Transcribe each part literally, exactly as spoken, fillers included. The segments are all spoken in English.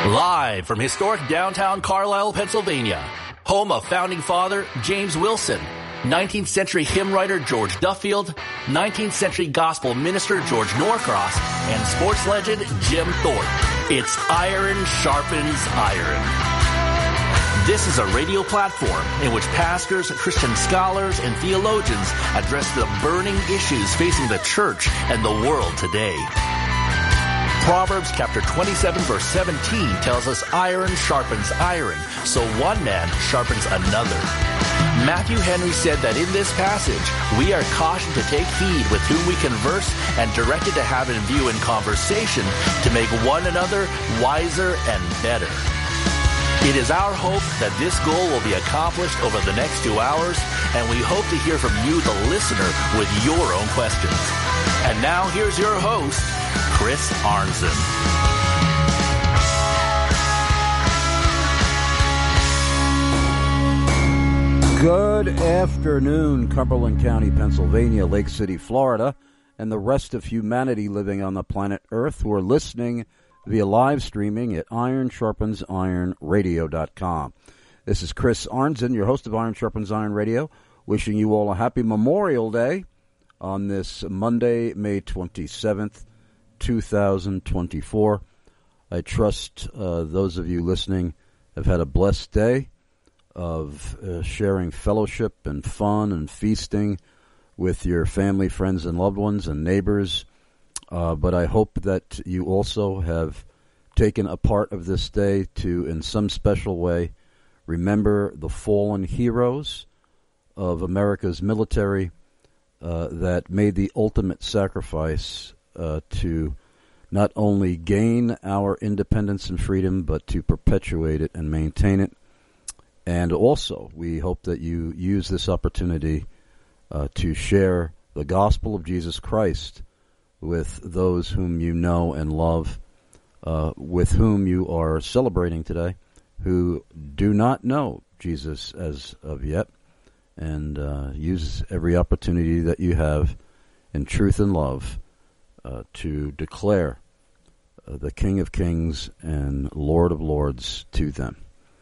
Live from historic downtown Carlisle, Pennsylvania, home of founding father James Wilson, nineteenth century hymn writer George Duffield, nineteenth century gospel minister George Norcross, and sports legend Jim Thorpe. It's Iron Sharpens Iron. This is a radio platform in which pastors, Christian scholars, and theologians address the burning issues facing the church and the world today. Proverbs chapter twenty-seven verse seventeen tells us iron sharpens iron, so one man sharpens another. Matthew Henry said that in this passage, we are cautioned to take heed with whom we converse and directed to have in view in conversation to make one another wiser and better. It is our hope that this goal will be accomplished over the next two hours, and we hope to hear from you, the listener, with your own questions. And now here's your host, Chris Arnzen. Good afternoon, Cumberland County, Pennsylvania, Lake City, Florida, and the rest of humanity living on the planet Earth who are listening via live streaming at iron sharpens iron radio dot com. This is Chris Arnzen, your host of Iron Sharpens Iron Radio, wishing you all a happy Memorial Day on this Monday, May twenty-seventh, two thousand twenty-four. I trust uh, those of you listening have had a blessed day of uh, sharing fellowship and fun and feasting with your family, friends, and loved ones and neighbors. Uh, but I hope that you also have taken a part of this day to, in some special way, remember the fallen heroes of America's military uh, that made the ultimate sacrifice uh, to not only gain our independence and freedom, but to perpetuate it and maintain it. And also, we hope that you use this opportunity uh, to share the gospel of Jesus Christ with those whom you know and love, uh, with whom you are celebrating today, who do not know Jesus as of yet, and uh, use every opportunity that you have in truth and love uh, to declare uh, the King of Kings and Lord of Lords to them.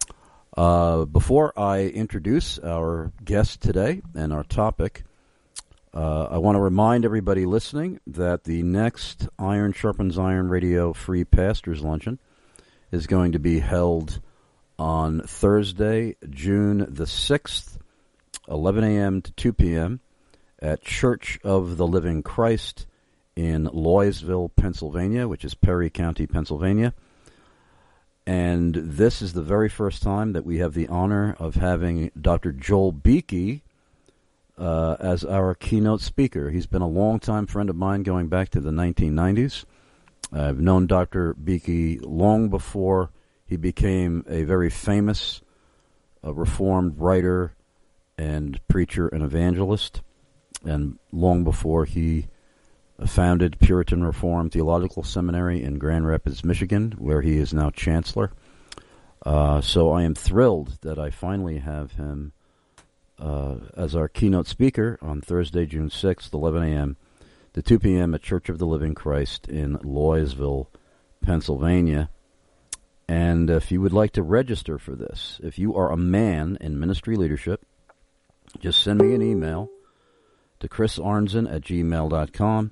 Uh, before I introduce our guest today and our topic, Uh, I want to remind everybody listening that the next Iron Sharpens Iron Radio Free Pastors Luncheon is going to be held on Thursday, June the sixth, eleven a.m. to two p.m. at Church of the Living Christ in Loysville, Pennsylvania, which is Perry County, Pennsylvania. And this is the very first time that we have the honor of having Doctor Joel Beeke Uh, as our keynote speaker. He's been a longtime friend of mine going back to the nineteen nineties. I've known Doctor Beeke long before he became a very famous uh, Reformed writer and preacher and evangelist, and long before he founded Puritan Reformed Theological Seminary in Grand Rapids, Michigan, where he is now chancellor. Uh, so I am thrilled that I finally have him Uh, as our keynote speaker on Thursday, June sixth, eleven a.m. to two p.m. at Church of the Living Christ in Loysville, Pennsylvania. And if you would like to register for this, if you are a man in ministry leadership, just send me an email to chris arnzen at gmail dot com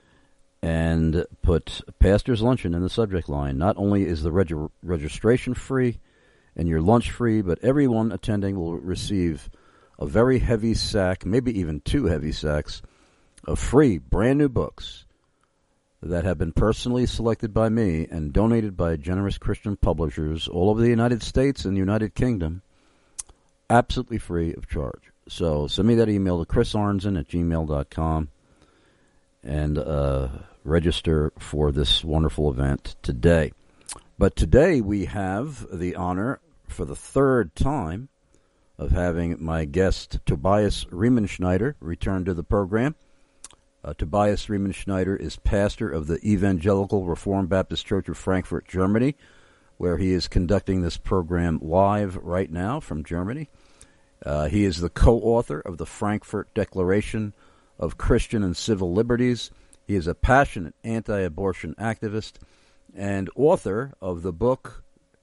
and put Pastor's Luncheon in the subject line. Not only is the reg- registration free and your lunch free, but everyone attending will receive a very heavy sack, maybe even two heavy sacks, of free, brand-new books that have been personally selected by me and donated by generous Christian publishers all over the United States and the United Kingdom, absolutely free of charge. So send me that email to chris arnzen at gmail dot com and uh, register for this wonderful event today. But today we have the honor, for the third time, of having my guest, Tobias Riemenschneider, return to the program. Uh, Tobias Riemenschneider is pastor of the Evangelical Reformed Baptist Church of Frankfurt, Germany, where he is conducting this program live right now from Germany. Uh, he is the co-author of the Frankfurt Declaration of Christian and Civil Liberties. He is a passionate anti-abortion activist and author of the book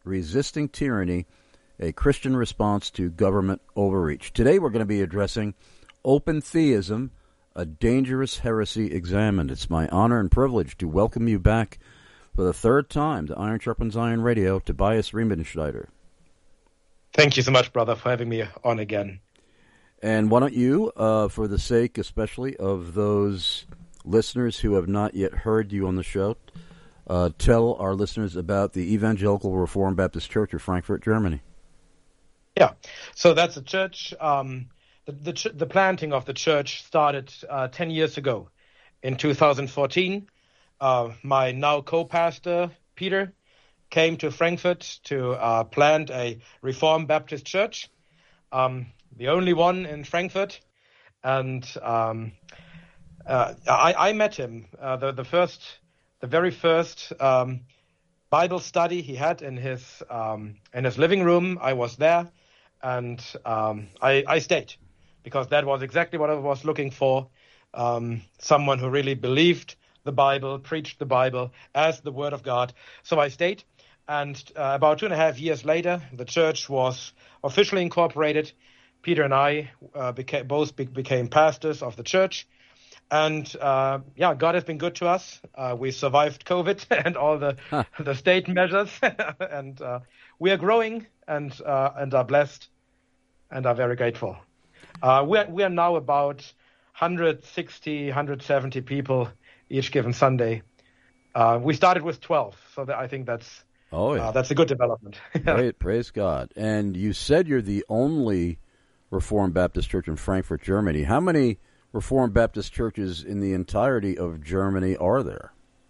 Resisting Tyranny, a Christian Response to Government Overreach. Today we're going to be addressing Open Theism, a Dangerous Heresy Examined. It's my honor and privilege to welcome you back for the third time to Iron Sharpens Iron Radio, Tobias Riemenschneider. Thank you so much, brother, for having me on again. And why don't you, uh, for the sake especially of those listeners who have not yet heard you on the show, uh, tell our listeners about the Evangelical Reformed Baptist Church of Frankfurt, Germany. Yeah, so that's a church. Um, the, the, ch- the planting of the church started uh, ten years ago in two thousand fourteen. Uh, my now co-pastor, Peter, came to Frankfurt to uh, plant a Reformed Baptist church, um, the only one in Frankfurt. And um, uh, I, I met him, uh, the, the first, the very first um, Bible study he had in his um, in his living room. I was there, and um, I, I stayed because that was exactly what I was looking for. Um, someone who really believed the Bible, preached the Bible as the Word of God. So I stayed, and uh, about two and a half years later, the church was officially incorporated. Peter and I uh, became, both be- became pastors of the church, and uh, yeah, God has been good to us. Uh, we survived COVID and all the huh. the state measures, and uh, we are growing and uh, and are blessed, and are very grateful. Uh, we are, we are now about one hundred sixty, one hundred seventy people each given Sunday. Uh, we started with twelve, so that I think that's oh yeah. uh, that's a good development. Great, praise God. And you said you're the only Reformed Baptist church in Frankfurt, Germany. How many Reformed Baptist churches in the entirety of Germany are there?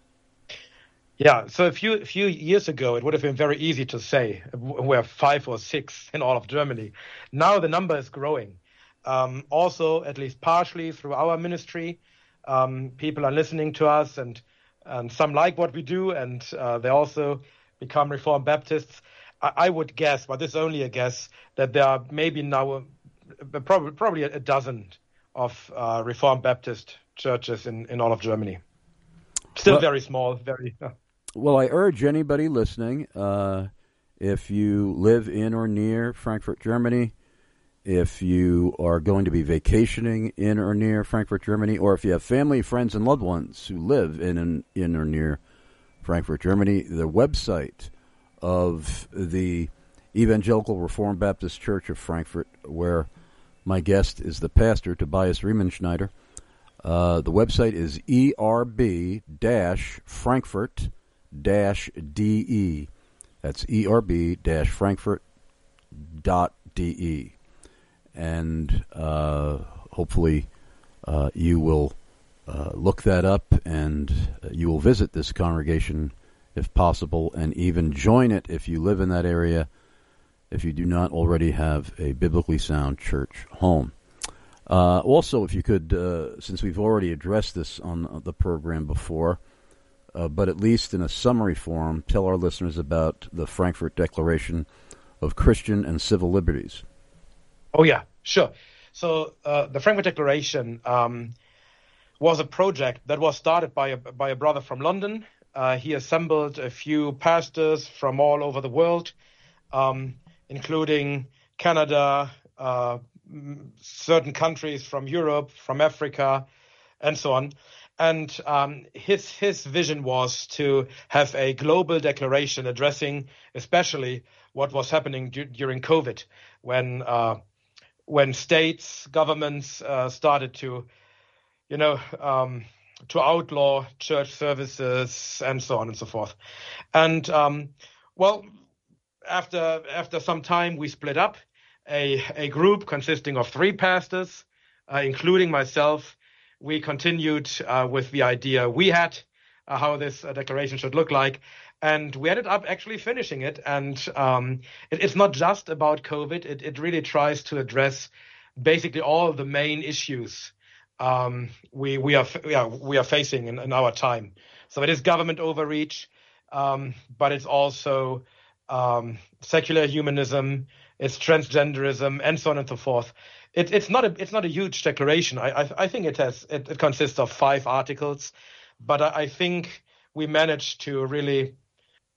Yeah, so a few a few years ago, it would have been very easy to say we're five or six in all of Germany. Now the number is growing. Um, also, at least partially through our ministry, um, people are listening to us, and and some like what we do, and uh, they also become Reformed Baptists. I, I would guess, but this is only a guess, that there are maybe now uh, probably probably a dozen of uh, Reformed Baptist churches in, in all of Germany. Still well, very small, very. Uh, well, I urge anybody listening, uh, if you live in or near Frankfurt, Germany, if you are going to be vacationing in or near Frankfurt, Germany, or if you have family, friends, and loved ones who live in and in or near Frankfurt, Germany, the website of the Evangelical Reformed Baptist Church of Frankfurt, where my guest is the pastor, Tobias Riemenschneider. Uh, the website is E R B Frankfurt D E. That's E R B Frankfurt dot D E. And uh, hopefully uh, you will uh, look that up, and you will visit this congregation if possible, and even join it if you live in that area, if you do not already have a biblically sound church home. Uh, also, if you could, uh, since we've already addressed this on the program before, uh, but at least in a summary form, tell our listeners about the Frankfurt Declaration of Christian and Civil Liberties. Oh, yeah, sure. So uh, the Frankfurt Declaration um, was a project that was started by a, by a brother from London. Uh, he assembled a few pastors from all over the world, um, including Canada, uh, certain countries from Europe, from Africa, and so on. And um, his his vision was to have a global declaration addressing especially what was happening d- during COVID, when uh, when states, governments uh, started to, you know, um, to outlaw church services and so on and so forth. And um, well, after after some time, we split up. A, a group consisting of three pastors, uh, including myself. We continued uh, with the idea we had, uh, how this uh, declaration should look like. And we ended up actually finishing it. And um, it, it's not just about COVID. It, it really tries to address basically all the main issues um, we we are yeah, we are facing in, in our time. So it is government overreach, um, but it's also um, secular humanism, it's transgenderism, and so on and so forth. It, it's not a it's not a huge declaration. I I, I think it has it, it consists of five articles, but I, I think we managed to really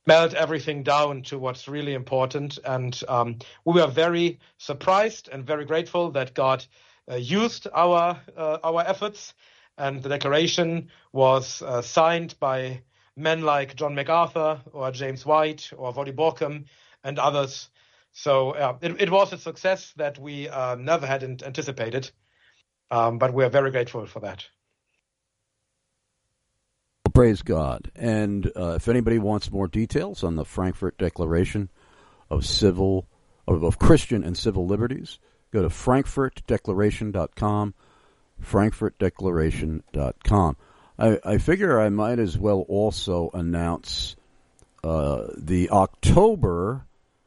melt everything down to what's really important. And um, we were very surprised and very grateful that God uh, used our uh, our efforts. And the declaration was uh, signed by men like John MacArthur or James White or Voddie Baucham and others. So uh, it, it was a success that we uh, never had anticipated, um, but we are very grateful for that. Praise God. And uh, if anybody wants more details on the Frankfurt Declaration of Civil, of, of Christian and Civil Liberties, go to frankfurt declaration dot com, frankfurt declaration dot com. I, I figure I might as well also announce uh, the October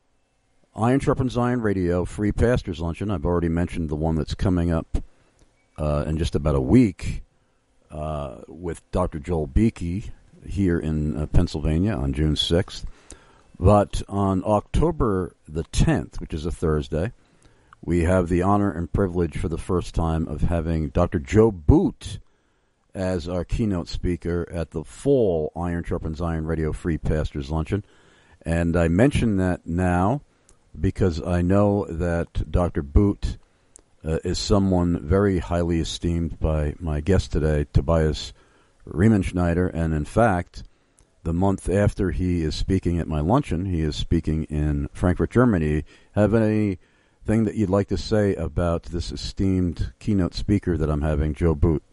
Iron Sharpens Iron Radio Free Pastors Luncheon. I've already mentioned the one that's coming up uh, in just about a week uh, with Doctor Joel Beakey here in uh, Pennsylvania on June sixth. But on October the tenth, which is a Thursday, we have the honor and privilege for the first time of having Doctor Joe Boot as our keynote speaker at the fall Iron Sharpens Iron Radio Free Pastors Luncheon. And I mention that now because I know that Doctor Boot uh, is someone very highly esteemed by my guest today, Tobias Riemenschneider, and in fact, the month after he is speaking at my luncheon, he is speaking in Frankfurt, Germany. Have anything that you'd like to say about this esteemed keynote speaker that I'm having, Joe Boot?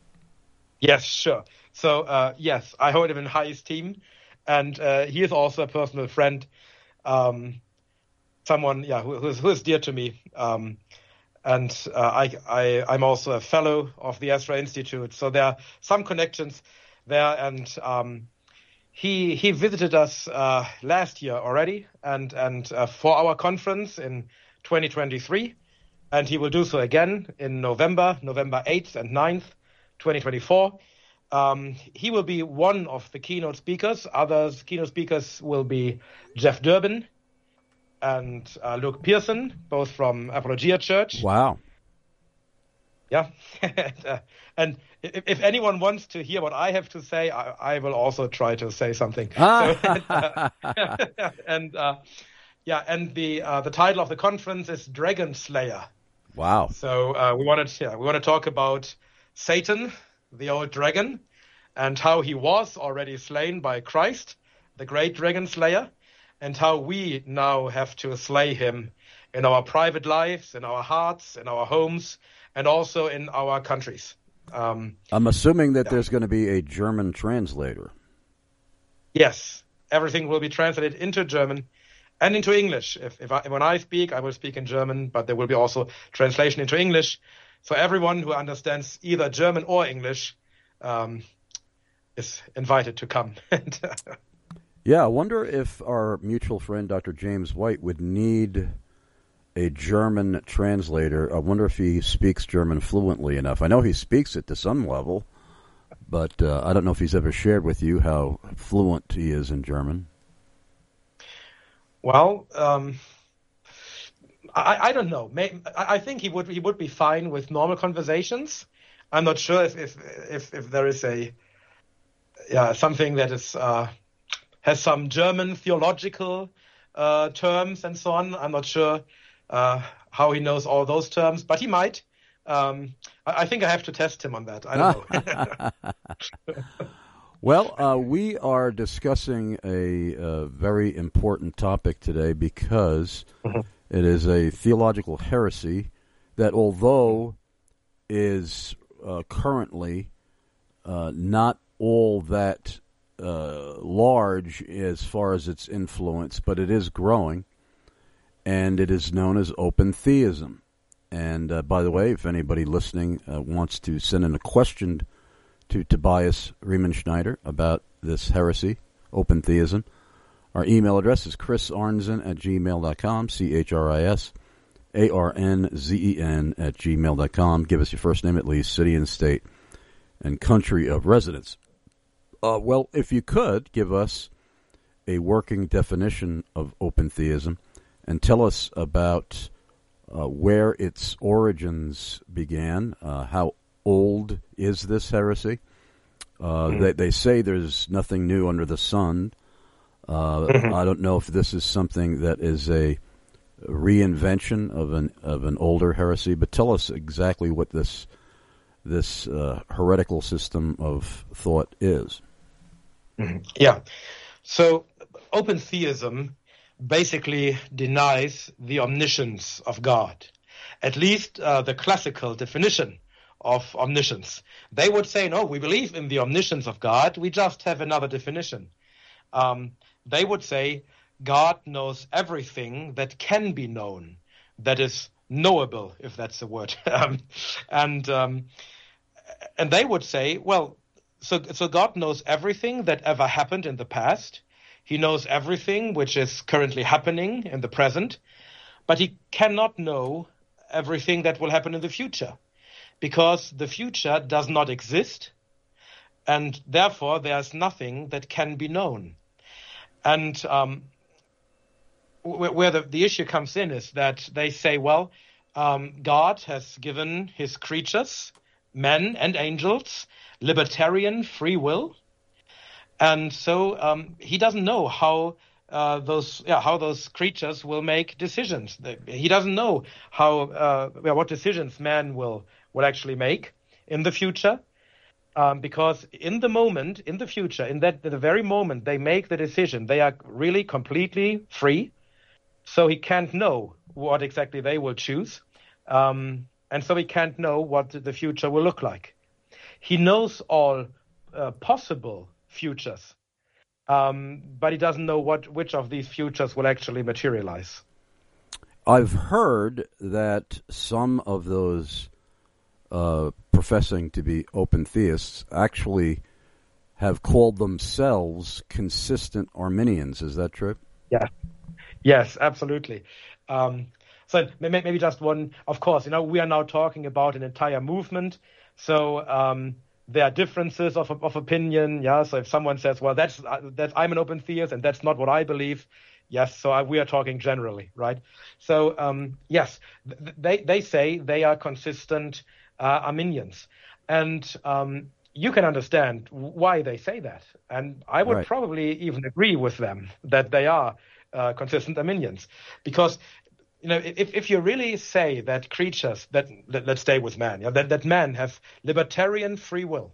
Yes, sure. So, uh, yes, I hold him in high esteem, and uh, he is also a personal friend. Um, Someone, yeah, who, who, is, who is dear to me, um, and uh, I, I, I'm also a fellow of the Ezra Institute. So there are some connections there, and um, he he visited us uh, last year already, and and uh, for our conference in twenty twenty-three, and he will do so again in November, November eighth and ninth, twenty twenty-four. Um, he will be one of the keynote speakers. Others keynote speakers will be Jeff Durbin and uh, Luke Pearson, both from Apologia Church. Wow. Yeah. and, uh, and if, if anyone wants to hear what I have to say, I, I will also try to say something. Ah. So, and uh, and uh, yeah, and the uh, the title of the conference is Dragon Slayer. Wow. So uh, we wanted, yeah, we want to talk about Satan, the old dragon, and how he was already slain by Christ, the great dragon slayer, and how we now have to slay him in our private lives, in our hearts, in our homes, and also in our countries. Um, I'm assuming that yeah. there's going to be a German translator. Yes, everything will be translated into German and into English. If, if I, when I speak, I will speak in German, but there will be also translation into English. So everyone who understands either German or English um, is invited to come. Yeah, I wonder if our mutual friend, Doctor James White, would need a German translator. I wonder if he speaks German fluently enough. I know he speaks it to some level, but uh, I don't know if he's ever shared with you how fluent he is in German. Well, um, I, I don't know. May, I, I think he would he would be fine with normal conversations. I'm not sure if if if, if there is a yeah something that is. Uh, has some German theological uh, terms and so on. I'm not sure uh, how he knows all those terms, but he might. Um, I, I think I have to test him on that. I don't know. Well, uh, we are discussing a, a very important topic today because mm-hmm. it is a theological heresy that, although is uh, currently uh, not all that Uh, large as far as its influence, but it is growing, and it is known as open theism. And uh, by the way, if anybody listening uh, wants to send in a question to Tobias Riemenschneider about this heresy, open theism, our email address is chris arnzen at gmail dot com, C H R I S A R N Z E N at gmail dot com. Give us your first name at least, city and state, and country of residence. Uh, well, if you could give us a working definition of open theism and tell us about uh, where its origins began, uh, how old is this heresy? Uh, mm-hmm. they, they say there's nothing new under the sun, Uh, Mm-hmm. I don't know if this is something that is a reinvention of an of an older heresy, but tell us exactly what this this uh, heretical system of thought is. Mm-hmm. Yeah. So open theism basically denies the omniscience of God, at least uh, the classical definition of omniscience. They would say, no, we believe in the omniscience of God, we just have another definition. Um, they would say God knows everything that can be known, that is knowable, if that's the word. um, and um, and they would say, well, so so God knows everything that ever happened in the past. He knows everything which is currently happening in the present, but he cannot know everything that will happen in the future, because the future does not exist, and therefore there's nothing that can be known. And um, w- where the, the issue comes in is that they say, well, um, God has given his creatures, men and angels, libertarian free will, and so um, he doesn't know how uh, those yeah, how those creatures will make decisions. He doesn't know how uh, what decisions man will will actually make in the future. Um, because in the moment, in the future, in that the very moment they make the decision, they are really completely free. So he can't know what exactly they will choose. Um, and so he can't know what the future will look like. He knows all uh, possible futures, um, but he doesn't know what which of these futures will actually materialize. I've heard that some of those Uh, professing to be open theists actually have called themselves consistent Arminians. Is that true? Yeah. Yes, absolutely. Um, so maybe just one, of course, you know, we are now talking about an entire movement. So um, there are differences of, of opinion. Yeah. So if someone says, well, that's, that's, I'm an open theist and that's not what I believe. Yes. So I, we are talking generally, right? So um, yes, they, they say they are consistent Uh, Arminians, and um, you can understand why they say that, and I would Right. probably even agree with them that they are uh, consistent Arminians, because you know if if you really say that creatures that, that let's stay with man, yeah, that that men have libertarian free will,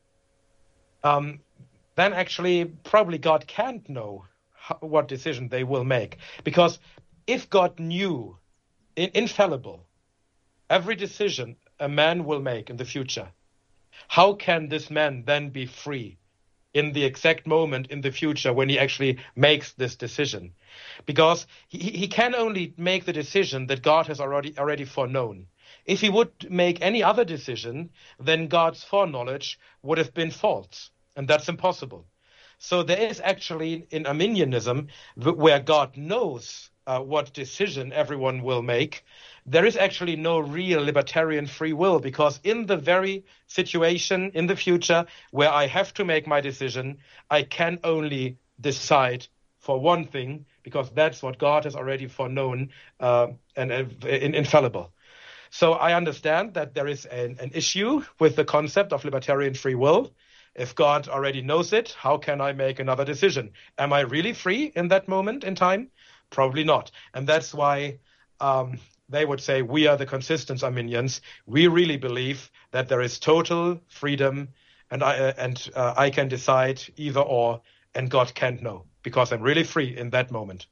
um, then actually probably God can't know how, what decision they will make, because if God knew in, infallible every decision a man will make in the future, how can this man then be free in the exact moment in the future when he actually makes this decision? Because he, he can only make the decision that God has already already foreknown. If he would make any other decision, then God's foreknowledge would have been false, and that's impossible. So there is actually in Arminianism, where God knows uh, what decision everyone will make, there is actually no real libertarian free will, because in the very situation in the future where I have to make my decision, I can only decide for one thing, because that's what God has already foreknown uh, and uh, in, infallible. So I understand that there is an, an issue with the concept of libertarian free will. If God already knows it, how can I make another decision? Am I really free in that moment in time? Probably not. And that's why um, they would say we are the consistent Arminians. We really believe that there is total freedom, and I uh, and uh, I can decide either or, and God can't know, because I'm really free in that moment.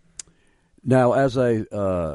Now, as I uh,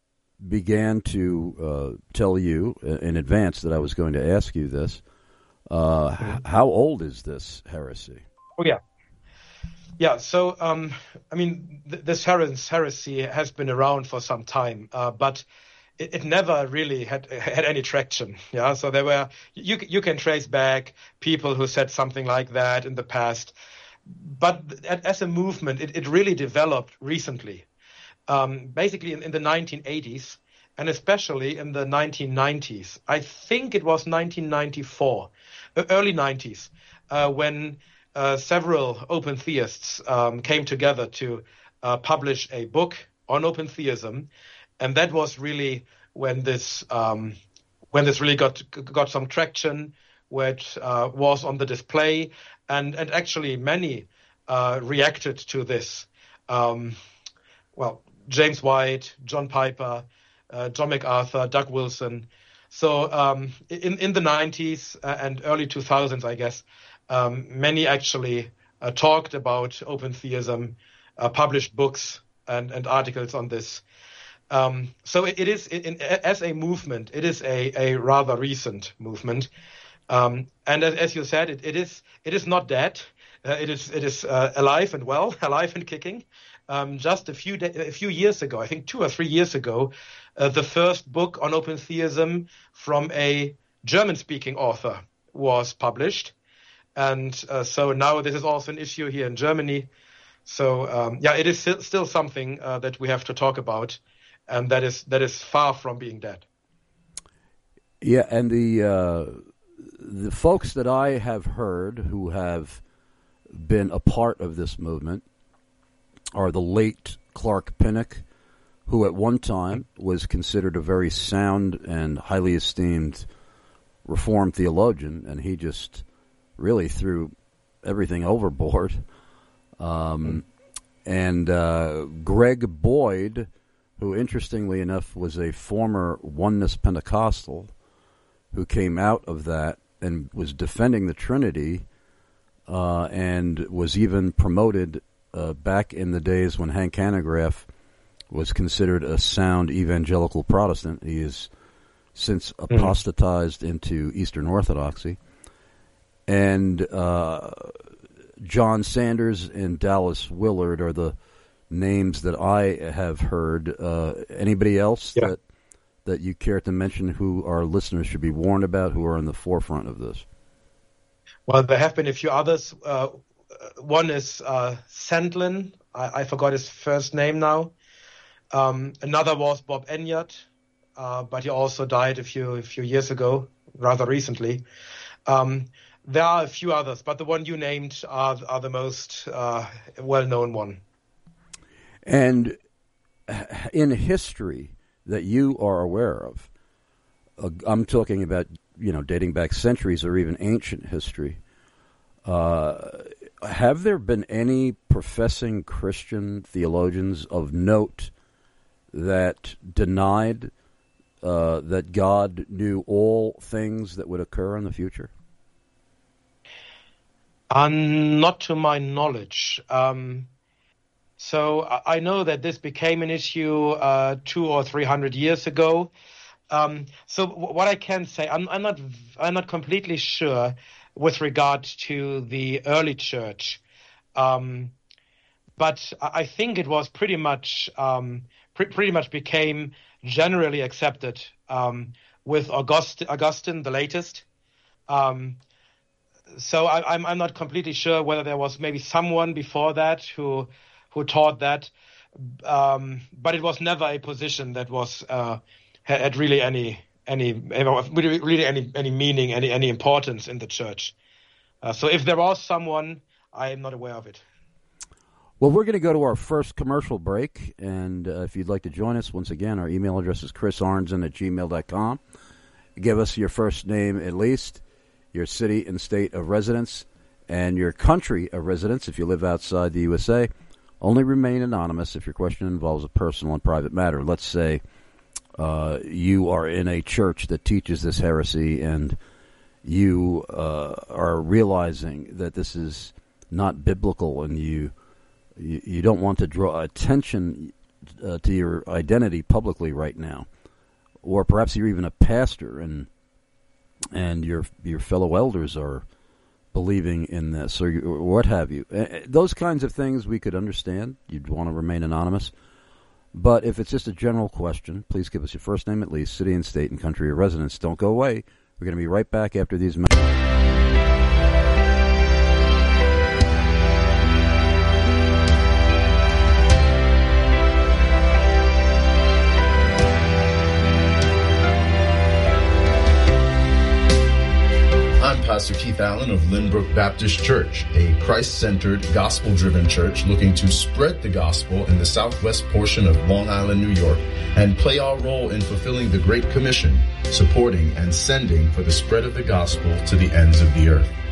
began to uh, tell you in advance that I was going to ask you this, uh, mm-hmm. how old is this heresy? Oh, yeah. Yeah, so, um, I mean, th- this heresy has been around for some time, uh, but it, it never really had had any traction. Yeah, so there were, you, you can trace back people who said something like that in the past, but as a movement, it, it really developed recently, um, basically in, in the nineteen eighties, and especially in the nineteen nineties. I think it was nineteen ninety-four, early nineties, uh, when Uh, several open theists um, came together to uh, publish a book on open theism, and that was really when this um, when this really got got some traction, which uh, was on the display, and and actually many uh, reacted to this. Um, well, James White, John Piper, uh, John MacArthur, Doug Wilson. So um, in, in the nineties and early two thousands, I guess, um, many actually uh, talked about open theism, uh, published books and, and articles on this. Um, so it, it is, in, in, as a movement, it is a, a rather recent movement. Um, and as, as you said, it, it is it is not dead. Uh, it is it is uh, alive and well, alive and kicking. Um, just a few de- a few years ago, I think two or three years ago, uh, the first book on open theism from a German-speaking author was published, and uh, so now this is also an issue here in Germany. So um, yeah, it is st- still something uh, that we have to talk about, and that is that is far from being dead. Yeah, and the uh, the folks that I have heard who have been a part of this movement are the late Clark Pinnock, who at one time was considered a very sound and highly esteemed Reformed theologian, and he just really threw everything overboard. Um, and uh, Greg Boyd, who interestingly enough was a former Oneness Pentecostal, who came out of that and was defending the Trinity, uh, and was even promoted uh, back in the days when Hank Hanegraaff was considered a sound evangelical Protestant. He has since apostatized mm. into Eastern Orthodoxy. And uh, John Sanders and Dallas Willard are the names that I have heard. Uh, anybody else yeah. that that you care to mention who our listeners should be warned about, who are in the forefront of this? Well, there have been a few others. Uh, one is uh, Sandlin. I, I forgot his first name now. Um, another was Bob Enyart, uh, but he also died a few a few years ago, rather recently. Um, there are a few others, but the one you named are, are the most uh, well-known one. And in history that you are aware of, uh, I'm talking about, you know, dating back centuries or even ancient history, uh, have there been any professing Christian theologians of note that denied uh, that God knew all things that would occur in the future? Uh, not to my knowledge. Um, so I know that this became an issue uh, two or three hundred years ago. Um, so w- what I can say, I'm, I'm not, I'm not completely sure with regard to the early church, um, but I think it was pretty much, um, pre- pretty much became generally accepted um, with August- Augustine, the latest. Um, so I, I'm, I'm not completely sure whether there was maybe someone before that who who taught that, um, but it was never a position that was uh, had really any any really any any meaning, any any importance in the church. Uh, so if there was someone, I am not aware of it. Well, we're going to go to our first commercial break, and uh, if you'd like to join us, once again, our email address is chris arnzen at gmail dot com. Give us your first name at least, your city and state of residence, and your country of residence if you live outside the U S A. Only remain anonymous if your question involves a personal and private matter. Let's say uh, you are in a church that teaches this heresy, and you uh, are realizing that this is not biblical, and you you, you don't want to draw attention uh, to your identity publicly right now. Or perhaps you're even a pastor, and and your your fellow elders are believing in this, or, or what have you. Uh, those kinds of things we could understand. You'd want to remain anonymous. But if it's just a general question, please give us your first name at least, city and state and country of residence. Don't go away. We're going to be right back after these messages. I'm Pastor Keith Allen of Lynbrook Baptist Church, a Christ-centered, gospel-driven church looking to spread the gospel in the southwest portion of Long Island, New York, and play our role in fulfilling the Great Commission, supporting and sending for the spread of the gospel to the ends of the earth.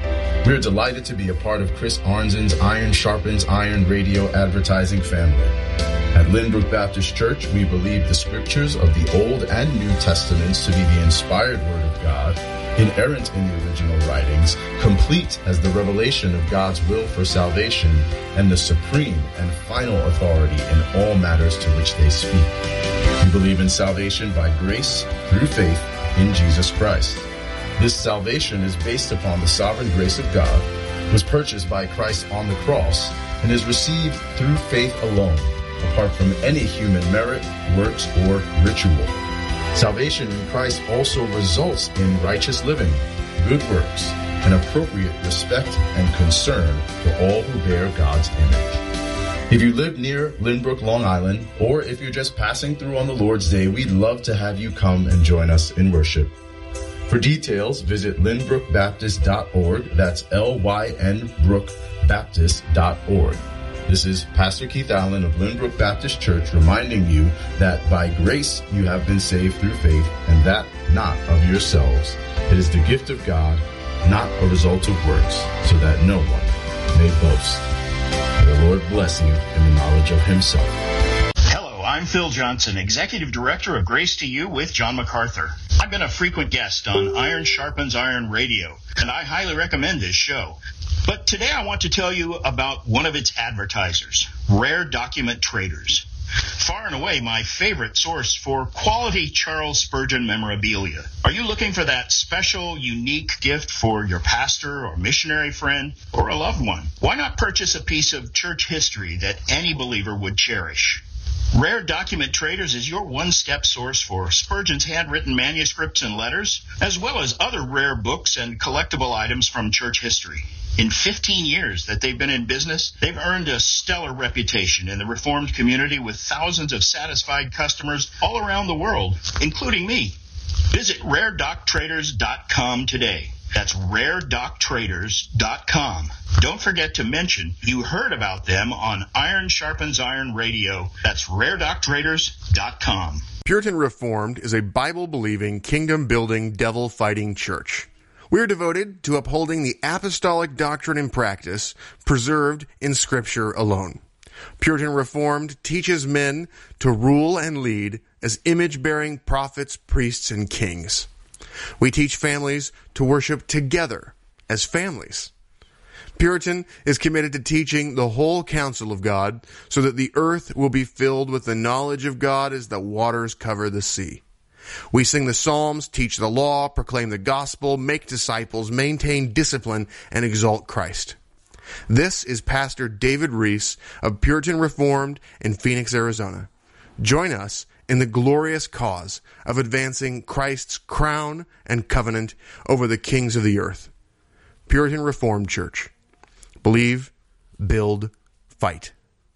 We're delighted to be a part of Chris Arnzen's Iron Sharpens Iron radio advertising family. At Lynbrook Baptist Church, we believe the scriptures of the Old and New Testaments to be the inspired Word of God, inerrant in the original writings, complete as the revelation of God's will for salvation, and the supreme and final authority in all matters to which they speak. We believe in salvation by grace through faith in Jesus Christ. This salvation is based upon the sovereign grace of God, was purchased by Christ on the cross, and is received through faith alone, apart from any human merit, works, or ritual. Salvation in Christ also results in righteous living, good works, and appropriate respect and concern for all who bear God's image. If you live near Lynbrook, Long Island, or if you're just passing through on the Lord's Day, we'd love to have you come and join us in worship. For details, visit lynbrook baptist dot org. That's L Y N brook baptist dot org. This is Pastor Keith Allen of Lynbrook Baptist Church reminding you that by grace you have been saved through faith, and that not of yourselves. It is the gift of God, not a result of works, so that no one may boast. May the Lord bless you in the knowledge of himself. Hello, I'm Phil Johnson, Executive Director of Grace to You with John MacArthur. I've been a frequent guest on Iron Sharpens Iron Radio, and I highly recommend this show. But today I want to tell you about one of its advertisers, Rare Document Traders. Far and away my favorite source for quality Charles Spurgeon memorabilia. Are you looking for that special, unique gift for your pastor or missionary friend or a loved one? Why not purchase a piece of church history that any believer would cherish? Rare Document Traders is your one-step source for Spurgeon's handwritten manuscripts and letters, as well as other rare books and collectible items from church history. In fifteen years that they've been in business, they've earned a stellar reputation in the Reformed community with thousands of satisfied customers all around the world, including me. Visit rare doc traders dot com today. That's rare doc traders dot com. Don't forget to mention you heard about them on Iron Sharpens Iron Radio. That's rare doc traders dot com. Puritan Reformed is a Bible-believing, kingdom-building, devil-fighting church. We are devoted to upholding the apostolic doctrine and practice preserved in Scripture alone. Puritan Reformed teaches men to rule and lead as image-bearing prophets, priests, and kings. We teach families to worship together as families. Puritan is committed to teaching the whole counsel of God so that the earth will be filled with the knowledge of God as the waters cover the sea. We sing the Psalms, teach the law, proclaim the gospel, make disciples, maintain discipline, and exalt Christ. This is Pastor David Reese of Puritan Reformed in Phoenix, Arizona. Join us in the glorious cause of advancing Christ's crown and covenant over the kings of the earth. Puritan Reformed Church. Believe, build, fight.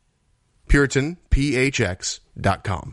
Puritan P H X dot com.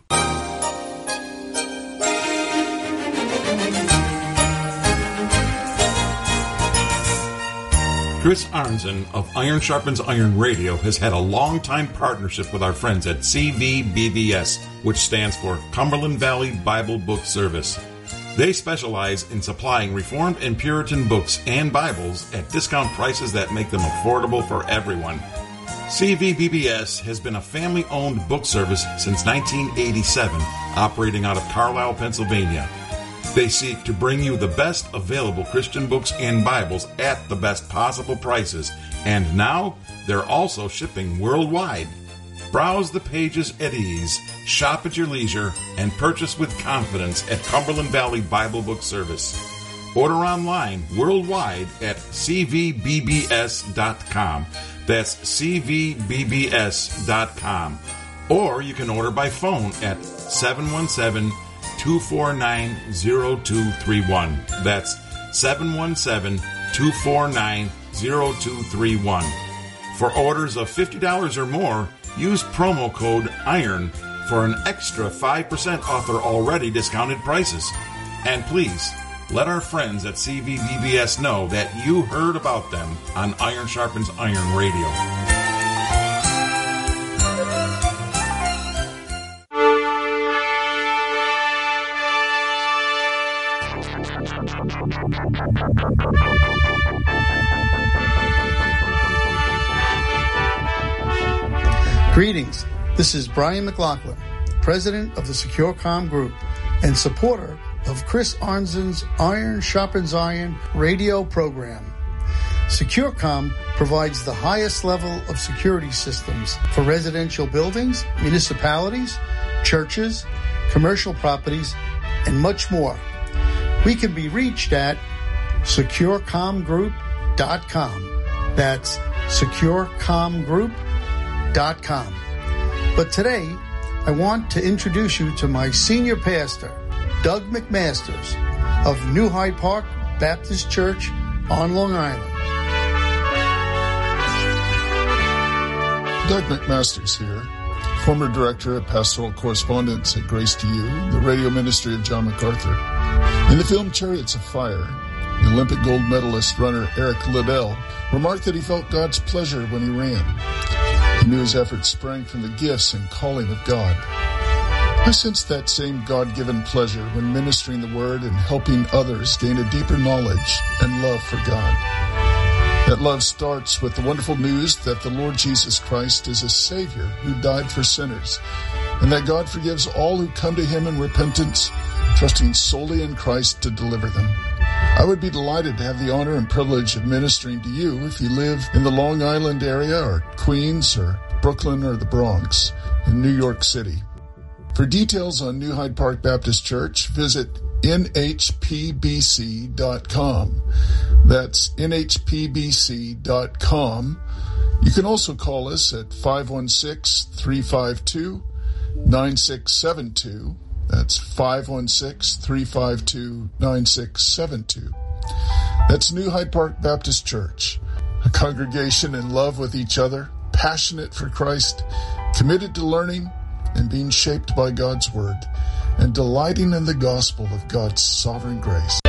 Chris Arnzen of Iron Sharpens Iron Radio has had a long-time partnership with our friends at C V B B S, which stands for Cumberland Valley Bible Book Service. They specialize in supplying Reformed and Puritan books and Bibles at discount prices that make them affordable for everyone. C V B B S has been a family-owned book service since nineteen eighty-seven, operating out of Carlisle, Pennsylvania. They seek to bring you the best available Christian books and Bibles at the best possible prices, and now they're also shipping worldwide. Browse the pages at ease, shop at your leisure, and purchase with confidence at Cumberland Valley Bible Book Service. Order online worldwide at C V B B S dot com. That's C V B B S dot com. Or you can order by phone at seven one seven, two four nine, zero two three one. That's seven one seven, two four nine, zero two three one. For orders of fifty dollars or more, use promo code IRON for an extra five percent off their already discounted prices. And please, let our friends at C V B B S know that you heard about them on Iron Sharpens Iron Radio. Greetings. This is Brian McLaughlin, president of the SecureCom Group and supporter of Chris Arnzen's Iron Sharpens Iron radio program. SecureCom provides the highest level of security systems for residential buildings, municipalities, churches, commercial properties, and much more. We can be reached at secure com group dot com. That's secure com group dot com. But today, I want to introduce you to my senior pastor, Doug McMasters of New Hyde Park Baptist Church on Long Island. Doug McMasters here, former director of pastoral correspondence at Grace to You, the radio ministry of John MacArthur. In the film Chariots of Fire, the Olympic gold medalist runner Eric Liddell remarked that he felt God's pleasure when he ran. He knew his efforts sprang from the gifts and calling of God. I sensed that same God-given pleasure when ministering the Word and helping others gain a deeper knowledge and love for God. That love starts with the wonderful news that the Lord Jesus Christ is a Savior who died for sinners, and that God forgives all who come to Him in repentance, trusting solely in Christ to deliver them. I would be delighted to have the honor and privilege of ministering to you if you live in the Long Island area or Queens or Brooklyn or the Bronx in New York City. For details on New Hyde Park Baptist Church, visit N H P B C dot com. That's N H P B C dot com. You can also call us at five one six, three five two, nine six seven two. That's five one six, three five two, nine six seven two. That's New Hyde Park Baptist Church, a congregation in love with each other, passionate for Christ, committed to learning and being shaped by God's Word, and delighting in the gospel of God's sovereign grace.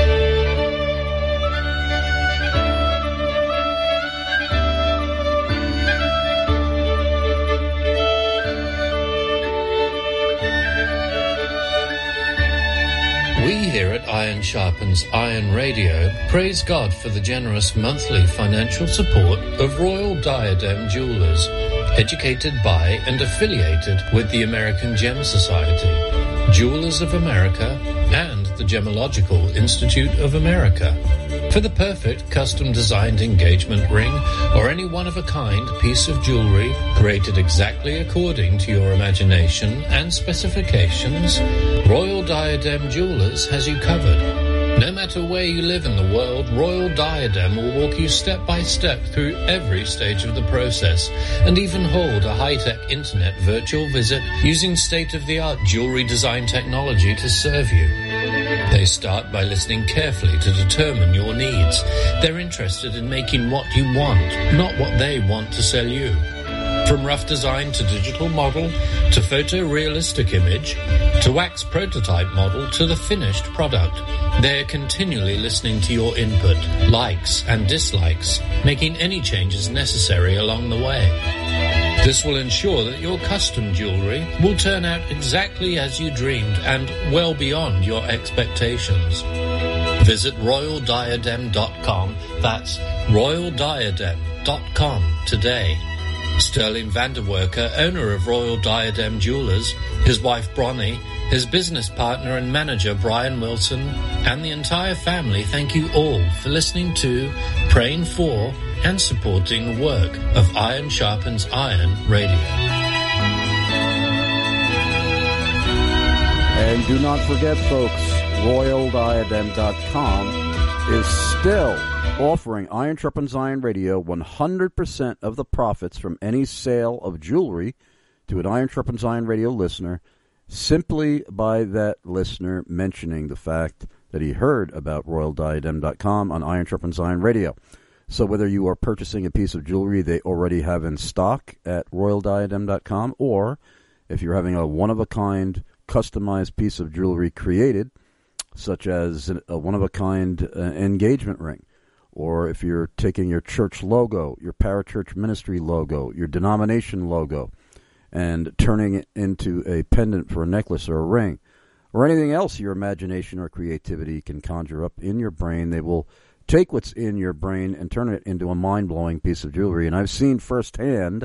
We here at Iron Sharpens Iron Radio praise God for the generous monthly financial support of Royal Diadem Jewelers, educated by and affiliated with the American Gem Society, Jewelers of America, and the Gemological Institute of America. For the perfect custom-designed engagement ring or any one-of-a-kind piece of jewelry created exactly according to your imagination and specifications, Royal Diadem Jewelers has you covered. No matter where you live in the world, Royal Diadem will walk you step by step through every stage of the process and even hold a high-tech internet virtual visit using state-of-the-art jewelry design technology to serve you. They start by listening carefully to determine your needs. They're interested in making what you want, not what they want to sell you. From rough design to digital model, to photorealistic image, to wax prototype model, to the finished product, they're continually listening to your input, likes and dislikes, making any changes necessary along the way. This will ensure that your custom jewelry will turn out exactly as you dreamed and well beyond your expectations. Visit royal diadem dot com. That's royal diadem dot com today. Sterling Vanderwerker, owner of Royal Diadem Jewelers, his wife Bronnie, his business partner and manager Brian Wilson, and the entire family thank you all for listening to, praying for, and supporting the work of Iron Sharpens Iron Radio. And do not forget, folks, royal diadem dot com is still offering Iron Sharpens Iron Radio one hundred percent of the profits from any sale of jewelry to an Iron Sharpens Iron Radio listener simply by that listener mentioning the fact that he heard about royal diadem dot com on Iron Sharpens Iron Radio. So whether you are purchasing a piece of jewelry they already have in stock at royal diadem dot com, or if you're having a one-of-a-kind customized piece of jewelry created, such as a one-of-a-kind uh, engagement ring, or if you're taking your church logo, your parachurch ministry logo, your denomination logo, and turning it into a pendant for a necklace or a ring, or anything else your imagination or creativity can conjure up in your brain, they will take what's in your brain and turn it into a mind-blowing piece of jewelry. And I've seen firsthand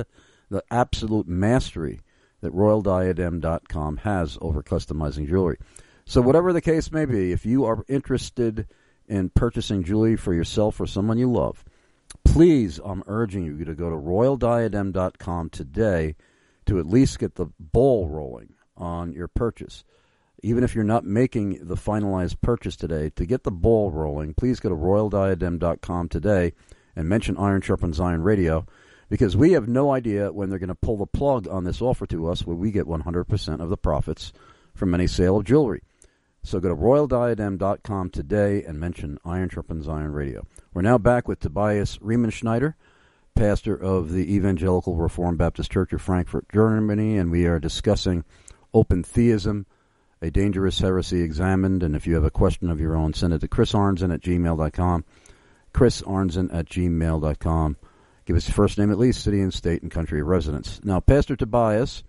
the absolute mastery that royal diadem dot com has over customizing jewelry. So whatever the case may be, if you are interested in purchasing jewelry for yourself or someone you love, please, I'm urging you to go to royal diadem dot com today to at least get the ball rolling on your purchase. Even if you're not making the finalized purchase today, to get the ball rolling, please go to royal diadem dot com today and mention Iron Sharpens Iron Radio, because we have no idea when they're going to pull the plug on this offer to us where we get one hundred percent of the profits from any sale of jewelry. So go to royal diadem dot com today and mention Iron Sharpens Iron Radio. We're now back with Tobias Riemenschneider, pastor of the Evangelical Reformed Baptist Church of Frankfurt, Germany, and we are discussing open theism, a dangerous heresy examined. And if you have a question of your own, send it to Chris Arnzen at gmail dot com. Chris Arnzen at gmail dot com. Give us your first name at least, city and state and country of residence. Now, Pastor Tobias,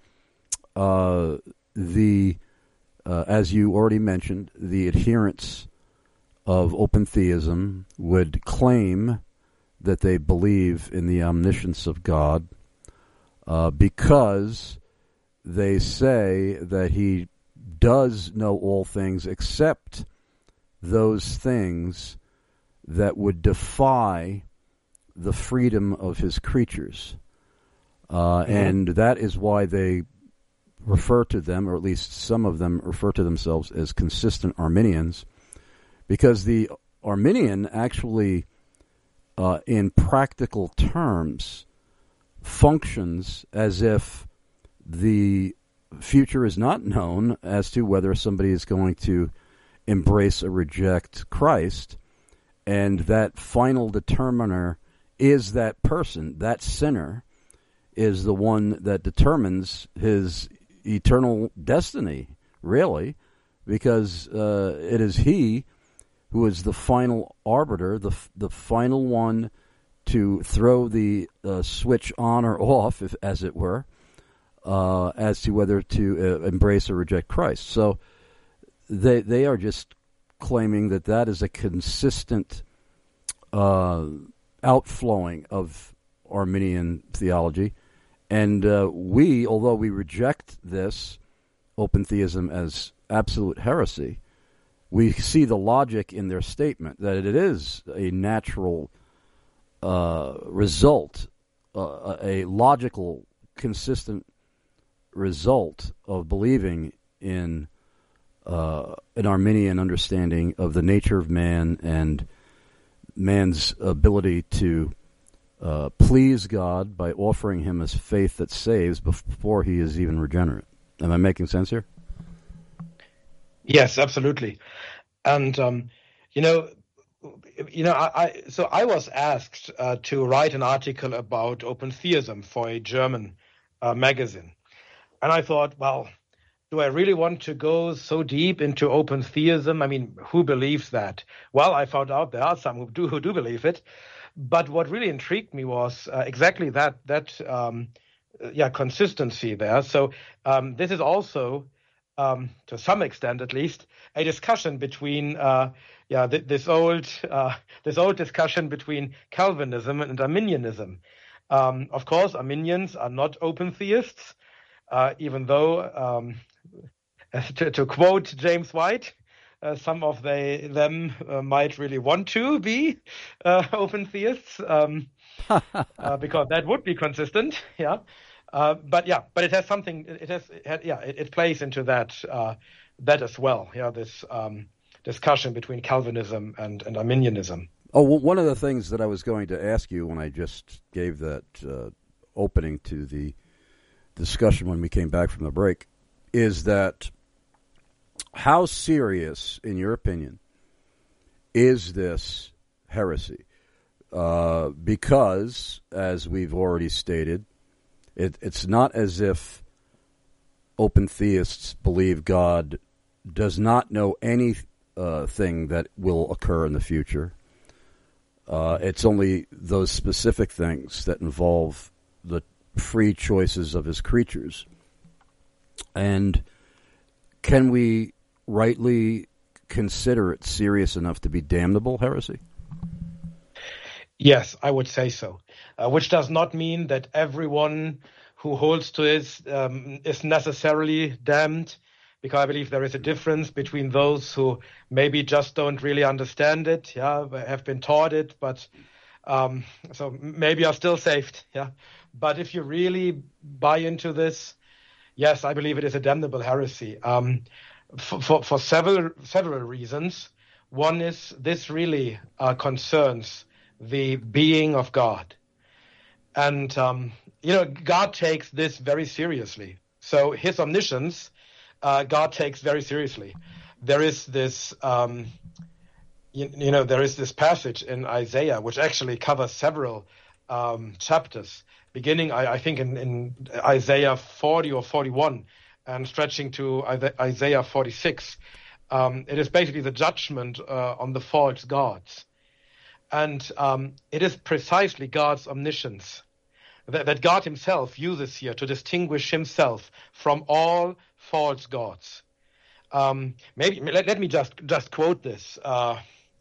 uh, the uh, as you already mentioned, the adherents of open theism would claim that they believe in the omniscience of God uh, because they say that he does know all things except those things that would defy the freedom of his creatures. Uh, mm-hmm. And that is why they refer to them, or at least some of them refer to themselves as consistent Arminians, because the Arminian actually, uh, in practical terms, functions as if the future is not known as to whether somebody is going to embrace or reject Christ, and that final determiner is that person, that sinner, is the one that determines his eternal destiny, really, because uh, it is he who is the final arbiter, the the final one to throw the uh, switch on or off, if, as it were, uh, as to whether to uh, embrace or reject Christ. So they they are just claiming that that is a consistent uh, outflowing of Arminian theology. And uh, we, although we reject this open theism as absolute heresy, we see the logic in their statement that it is a natural uh, result, uh, a logical, consistent result of believing in uh, an Arminian understanding of the nature of man and man's ability to Uh, please God by offering him a faith that saves before he is even regenerate. Am I making sense here? Yes, absolutely. And um, you know, you know, I, I so I was asked uh, to write an article about open theism for a German uh, magazine, and I thought, well, do I really want to go so deep into open theism? I mean, who believes that? Well, I found out there are some who do who do believe it. But what really intrigued me was uh, exactly that that um, yeah consistency there. So um, this is also, um, to some extent at least, a discussion between uh, yeah th- this old uh, this old discussion between Calvinism and Arminianism. Um, of course, Arminians are not open theists, uh, even though um, to, to quote James White, Uh, some of they them uh, might really want to be uh, open theists, um, uh, because that would be consistent. Yeah, uh, but yeah, but it has something. It has, it has yeah, it, it plays into that uh, that as well. Yeah, this um, discussion between Calvinism and, and Arminianism. Oh, well, one of the things that I was going to ask you when I just gave that uh, opening to the discussion when we came back from the break is that, how serious, in your opinion, is this heresy? Uh, because, as we've already stated, it, it's not as if open theists believe God does not know anything uh, that will occur in the future. Uh, it's only those specific things that involve the free choices of his creatures. And can we rightly consider it serious enough to be damnable heresy? Yes, I would say so. Uh, which does not mean that everyone who holds to it um, is necessarily damned, because I believe there is a difference between those who maybe just don't really understand it, yeah, have been taught it, but um, so maybe are still saved, yeah. But if you really buy into this, yes, I believe it is a damnable heresy um, for, for, for several several reasons. One is this really uh, concerns the being of God. And, um, you know, God takes this very seriously. So his omniscience, uh, God takes very seriously. There is this, um, you, you know, there is this passage in Isaiah, which actually covers several um, chapters, beginning, I, I think, in, in Isaiah forty or forty-one, and stretching to Isaiah forty-six. Um, it is basically the judgment uh, on the false gods. And um, it is precisely God's omniscience that, that God himself uses here to distinguish himself from all false gods. Um, maybe let, let me just, just quote this. Uh,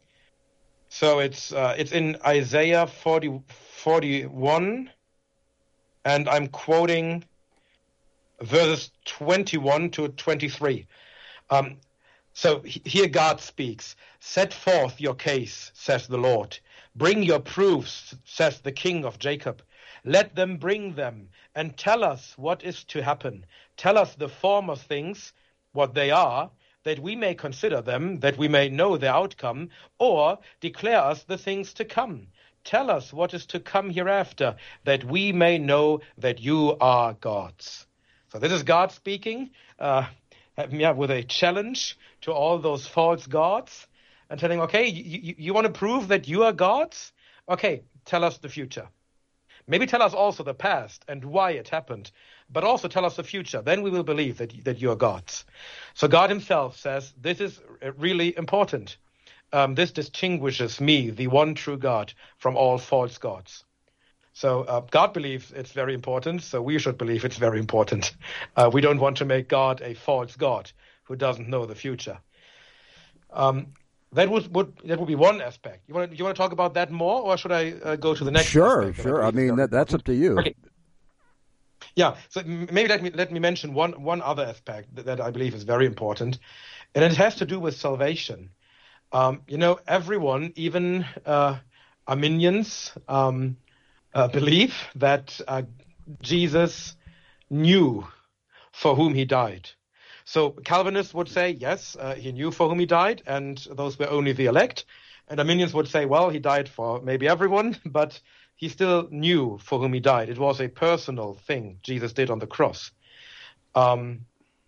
so it's uh, it's in Isaiah forty, forty-one, and I'm quoting verses twenty-one to twenty-three. Um, So here God speaks, "Set forth your case, says the Lord. Bring your proofs, says the King of Jacob. Let them bring them, and tell us what is to happen. Tell us the former things, what they are, that we may consider them, that we may know their outcome, or declare us the things to come. Tell us what is to come hereafter, that we may know that you are gods." So this is God speaking, uh, yeah, with a challenge to all those false gods, and telling, okay, you, you, you want to prove that you are gods? Okay, tell us the future. Maybe tell us also the past and why it happened, but also tell us the future. Then we will believe that, that you are gods. So God himself says, this is really important. Um, this distinguishes me, the one true God, from all false gods. So uh, God believes it's very important, so we should believe it's very important. Uh, we don't want to make God a false God who doesn't know the future. Um, that would, would that would be one aspect. You want to, you want to talk about that more, or should I uh, go to the next? Sure, aspect sure. I, I mean, that, that's up to you. Okay. Yeah. So maybe let me let me mention one one other aspect that, that I believe is very important, and it has to do with salvation. Um, you know, everyone, even uh, Arminians, um, uh, believe that uh, Jesus knew for whom he died. So Calvinists would say, yes, uh, he knew for whom he died, and those were only the elect. And Arminians would say, well, he died for maybe everyone, but he still knew for whom he died. It was a personal thing Jesus did on the cross. Um,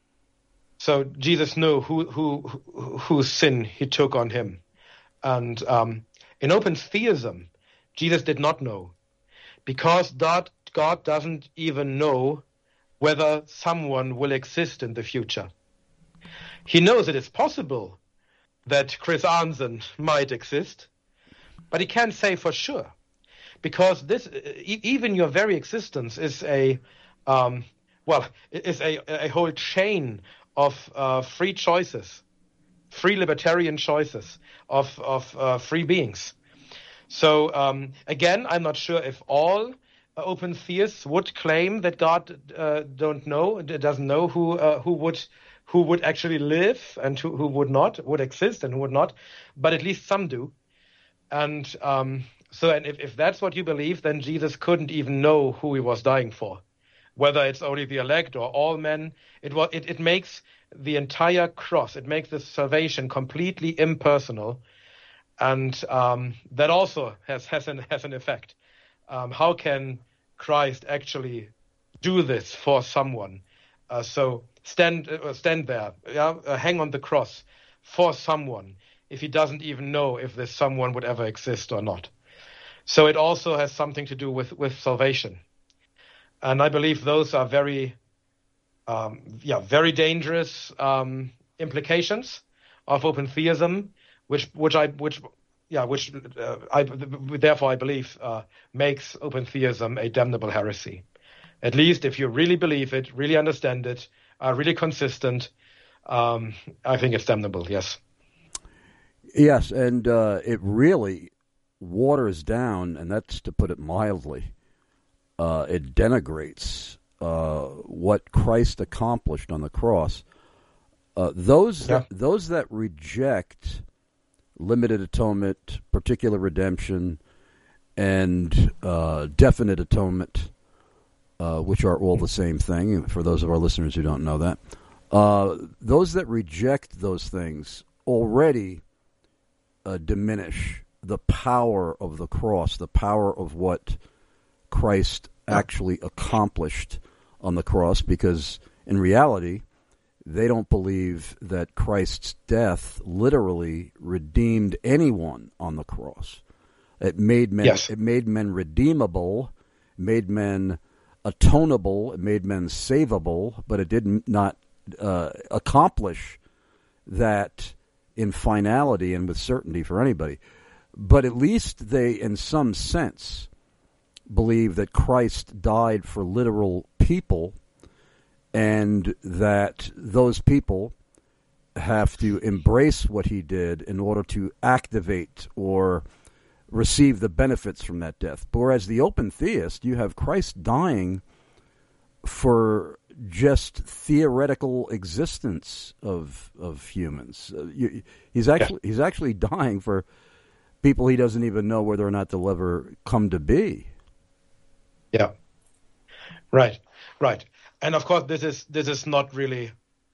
so Jesus knew who, who, who, whose sin he took on him. And um, in open theism, Jesus did not know, because God, God doesn't even know whether someone will exist in the future. He knows it is possible that Chris Arnzen might exist, but he can't say for sure, because this, even your very existence is a, um, well, is a, a whole chain of uh, free choices, free libertarian choices of of uh, free beings. So um, again, I'm not sure if all Uh, open theists would claim that God uh, don't know, doesn't know who uh, who would who would actually live and who, who would not, would exist and who would not, but at least some do. And um, so, and if, if that's what you believe, then Jesus couldn't even know who he was dying for, whether it's only the elect or all men. It was it, it makes the entire cross, it makes the salvation completely impersonal, and um, that also has has an has an effect. Um, how can Christ actually do this for someone? Uh, so stand uh, stand there, yeah, uh, hang on the cross for someone, if he doesn't even know if this someone would ever exist or not. So it also has something to do with, with salvation. And I believe those are very, um, yeah, very dangerous um, implications of open theism, which which I which. Yeah, which uh, I, therefore I believe uh, makes open theism a damnable heresy. At least if you really believe it, really understand it, are really consistent, um, I think it's damnable, yes. Yes, and uh, it really waters down, and that's to put it mildly, uh, it denigrates uh, what Christ accomplished on the cross, uh, those Yeah. that, those that reject limited atonement, particular redemption, and uh, definite atonement, uh, which are all the same thing, for those of our listeners who don't know that, uh, those that reject those things already uh, diminish the power of the cross, the power of what Christ actually accomplished on the cross, because in reality, they don't believe that Christ's death literally redeemed anyone on the cross. It made men, Yes. it made men redeemable, made men atonable, it made men savable, but it did not uh, accomplish that in finality and with certainty for anybody. But at least they, in some sense, believe that Christ died for literal people, and that those people have to embrace what he did in order to activate or receive the benefits from that death. Whereas the open theist, you have Christ dying for just theoretical existence of of humans. Uh, you, he's actually yeah. he's actually dying for people he doesn't even know whether or not they'll ever come to be. Yeah. Right. Right. And of course, this is this is not really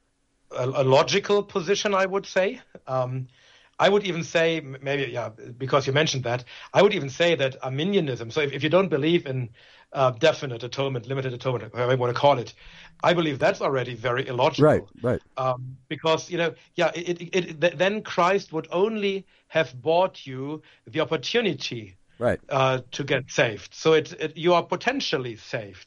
a, a logical position, I would say. Um, I would even say, maybe, yeah, because you mentioned that, I would even say that Arminianism, so if, if you don't believe in uh, definite atonement, limited atonement, however you want to call it, I believe that's already very illogical. Right, right. Um, because, you know, yeah, it, it, it, then Christ would only have bought you the opportunity right. uh, to get saved. So it, it, you are potentially saved.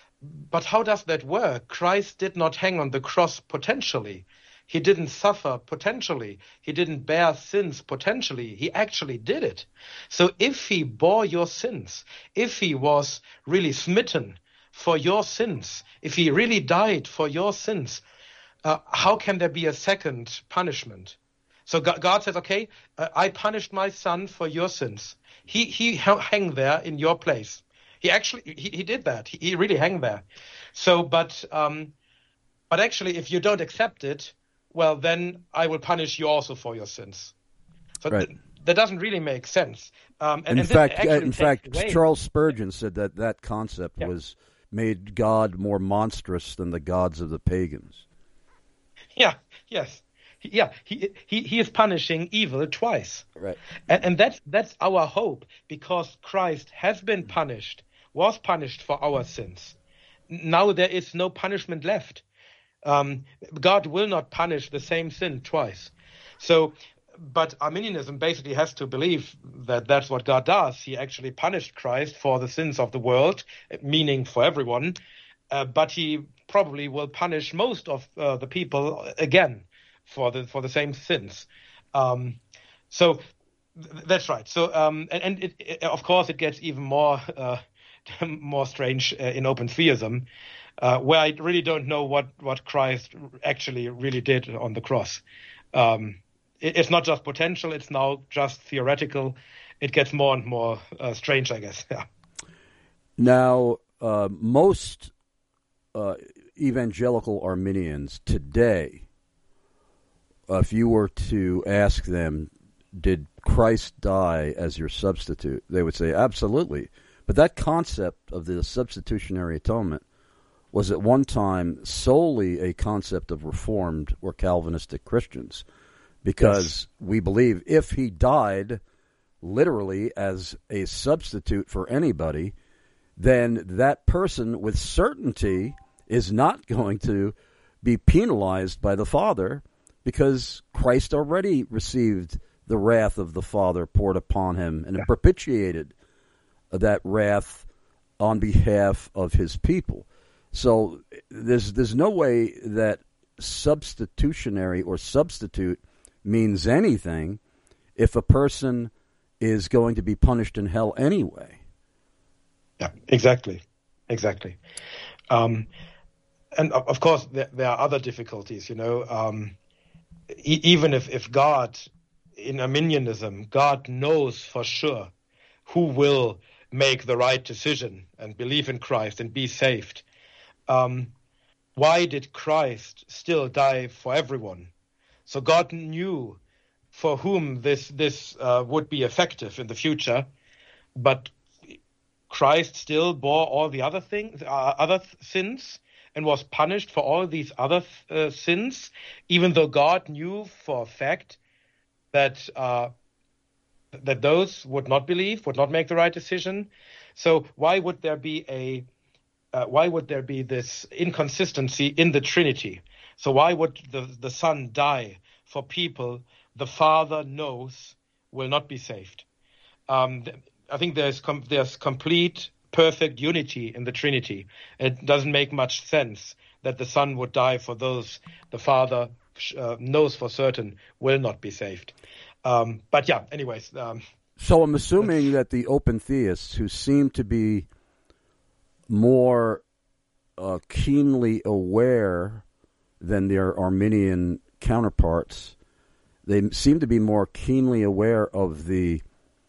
But how does that work? Christ did not hang on the cross potentially. He didn't suffer potentially. He didn't bear sins potentially. He actually did it. So if he bore your sins, if he was really smitten for your sins, if he really died for your sins, uh, how can there be a second punishment? So God, God says, okay, uh, I punished my son for your sins. He he hung there in your place. He actually he, he did that. He, he really hung there. So, but um, but actually, if you don't accept it, well, then I will punish you also for your sins. So right. th- that doesn't really make sense. Um, and, in and fact, uh, in fact, away. Charles Spurgeon said that that concept yeah. was made God more monstrous than the gods of the pagans. Yeah. Yes. Yeah, he he he is punishing evil twice, right? And, and that's that's our hope, because Christ has been punished, was punished for our sins. Now there is no punishment left. Um, God will not punish the same sin twice. So, but Arminianism basically has to believe that that's what God does. He actually punished Christ for the sins of the world, meaning for everyone, uh, but he probably will punish most of uh, the people again for the for the same sins. Um, so th- that's right. So um, and, and it, it, of course it gets even more uh, more strange uh, in open theism, uh, where I really don't know what, what Christ actually really did on the cross. Um, it, it's not just potential; it's now just theoretical. It gets more and more uh, strange, I guess. Yeah. Now, uh, most uh, evangelical Arminians today, Uh, if you were to ask them, did Christ die as your substitute? They would say, absolutely. But that concept of the substitutionary atonement was at one time solely a concept of Reformed or Calvinistic Christians, because yes. we believe if he died literally as a substitute for anybody, then that person with certainty is not going to be penalized by the Father, because Christ already received the wrath of the Father poured upon him and yeah. propitiated that wrath on behalf of his people. So there's there's no way that substitutionary or substitute means anything if a person is going to be punished in hell anyway. Yeah, exactly, exactly. Um, and of course, there, there are other difficulties, you know. Um, Even if, if God, in Arminianism, God knows for sure who will make the right decision and believe in Christ and be saved. um, why did Christ still die for everyone? So God knew for whom this this uh, would be effective in the future, but Christ still bore all the other things, uh, other th- sins, and was punished for all these other uh, sins, even though God knew for a fact that uh, that those would not believe, would not make the right decision. So why would there be a uh, why would there be this inconsistency in the Trinity? So why would the the Son die for people the Father knows will not be saved? Um, I think there's com- there's complete, perfect unity in the Trinity. It doesn't make much sense that the Son would die for those the Father uh, knows for certain will not be saved. Um, but yeah, anyways. Um, so I'm assuming that the open theists, who seem to be more uh, keenly aware than their Arminian counterparts, they seem to be more keenly aware of the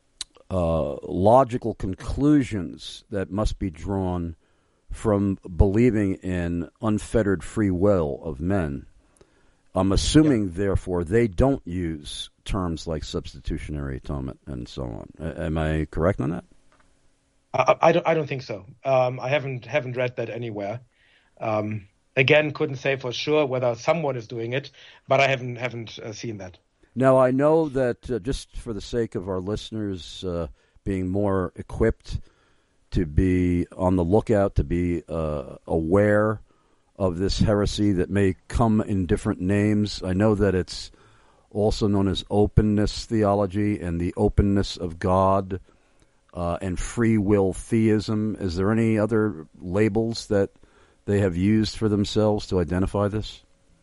uh, logical conclusions that must be drawn from believing in unfettered free will of men. I'm assuming, yeah. therefore, they don't use terms like substitutionary atonement and so on. Am I correct on that? I, I don't. I don't think so. Um, I haven't haven't read that anywhere. Um, again, couldn't say for sure whether someone is doing it, but I haven't haven't uh, seen that. Now, I know that uh, just for the sake of our listeners uh, being more equipped to be on the lookout, to be uh, aware of this heresy that may come in different names, I know that it's also known as openness theology and the openness of God uh, and free will theism. Is there any other labels that they have used for themselves to identify this?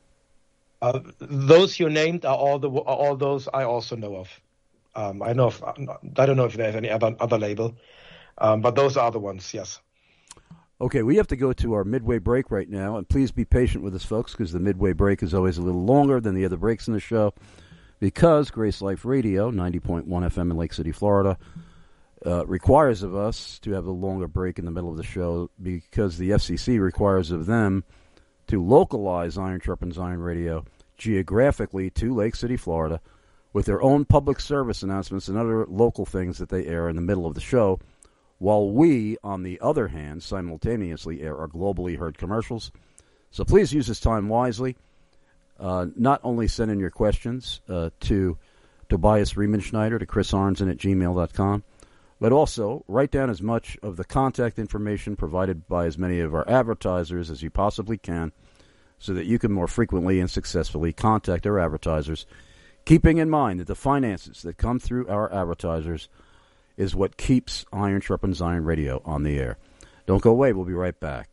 Uh, those you named are all the are all those I also know of. Um, I know if, I don't know if there's any other other label, um, but those are the ones. Yes. Okay, we have to go to our midway break right now, and please be patient with us, folks, because the midway break is always a little longer than the other breaks in the show, because Grace Life Radio, ninety point one F M in Lake City, Florida, uh, requires of us to have a longer break in the middle of the show, because the F C C requires of them to localize Iron Sharpens Iron Radio geographically to Lake City, Florida, with their own public service announcements and other local things that they air in the middle of the show, while we, on the other hand, simultaneously air our globally heard commercials. So please use this time wisely. Uh, not only send in your questions uh, to Tobias Riemenschneider, to Chris Arnzen at gmail dot com, but also write down as much of the contact information provided by as many of our advertisers as you possibly can, so that you can more frequently and successfully contact our advertisers, keeping in mind that the finances that come through our advertisers is what keeps Iron Sharpens Iron Radio on the air. Don't go away. We'll be right back.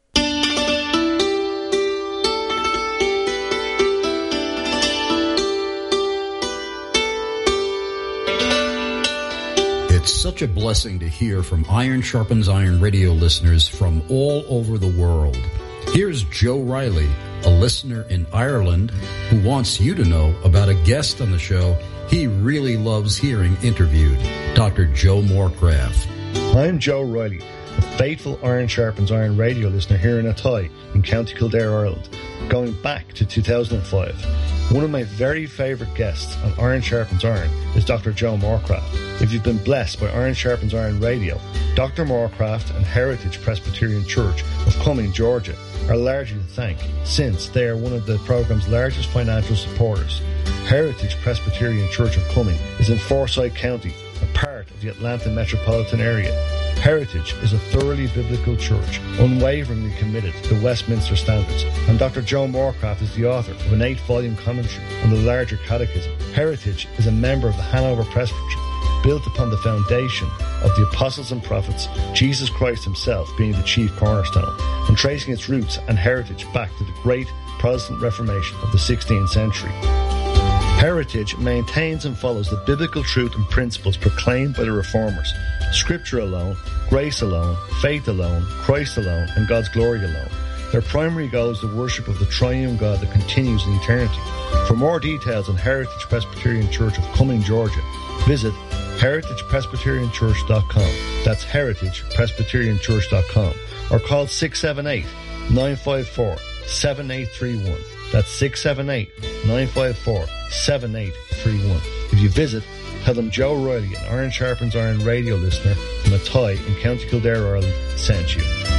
It's such a blessing to hear from Iron Sharpens Iron Radio listeners from all over the world. Here's Joe Riley, a listener in Ireland, who wants you to know about a guest on the show he really loves hearing interviewed, Doctor Joe Morecraft. I'm Joe Riley, a faithful Iron Sharpens Iron Radio listener here in Athy in County Kildare, Ireland, going back to two thousand five. One of my very favourite guests on Iron Sharpens Iron is Doctor Joe Morecraft. If you've been blessed by Iron Sharpens Iron Radio, Doctor Morecraft and Heritage Presbyterian Church of Cumming, Georgia, are largely to thank, since they are one of the programme's largest financial supporters. Heritage Presbyterian Church of Cumming is in Forsyth County, a part of the Atlanta metropolitan area. Heritage is a thoroughly biblical church, unwaveringly committed to Westminster standards, and Doctor Joe Morecraft is the author of an eight-volume commentary on the larger catechism. Heritage is a member of the Hanover Presbytery, built upon the foundation of the apostles and prophets, Jesus Christ himself being the chief cornerstone, and tracing its roots and heritage back to the great Protestant Reformation of the sixteenth century. Heritage maintains and follows the biblical truth and principles proclaimed by the Reformers: Scripture alone, grace alone, faith alone, Christ alone, and God's glory alone. Their primary goal is the worship of the triune God that continues in eternity. For more details on Heritage Presbyterian Church of Cumming, Georgia, visit heritage presbyterian church dot com. That's heritage presbyterian church dot com. Or call six seven eight, nine five four, seven eight three one. That's six seven eight, nine five four, seven eight three one. If you visit, tell them Joe Riley, an Iron Sharpens Iron radio listener from Athy in County Kildare, Ireland, sent you.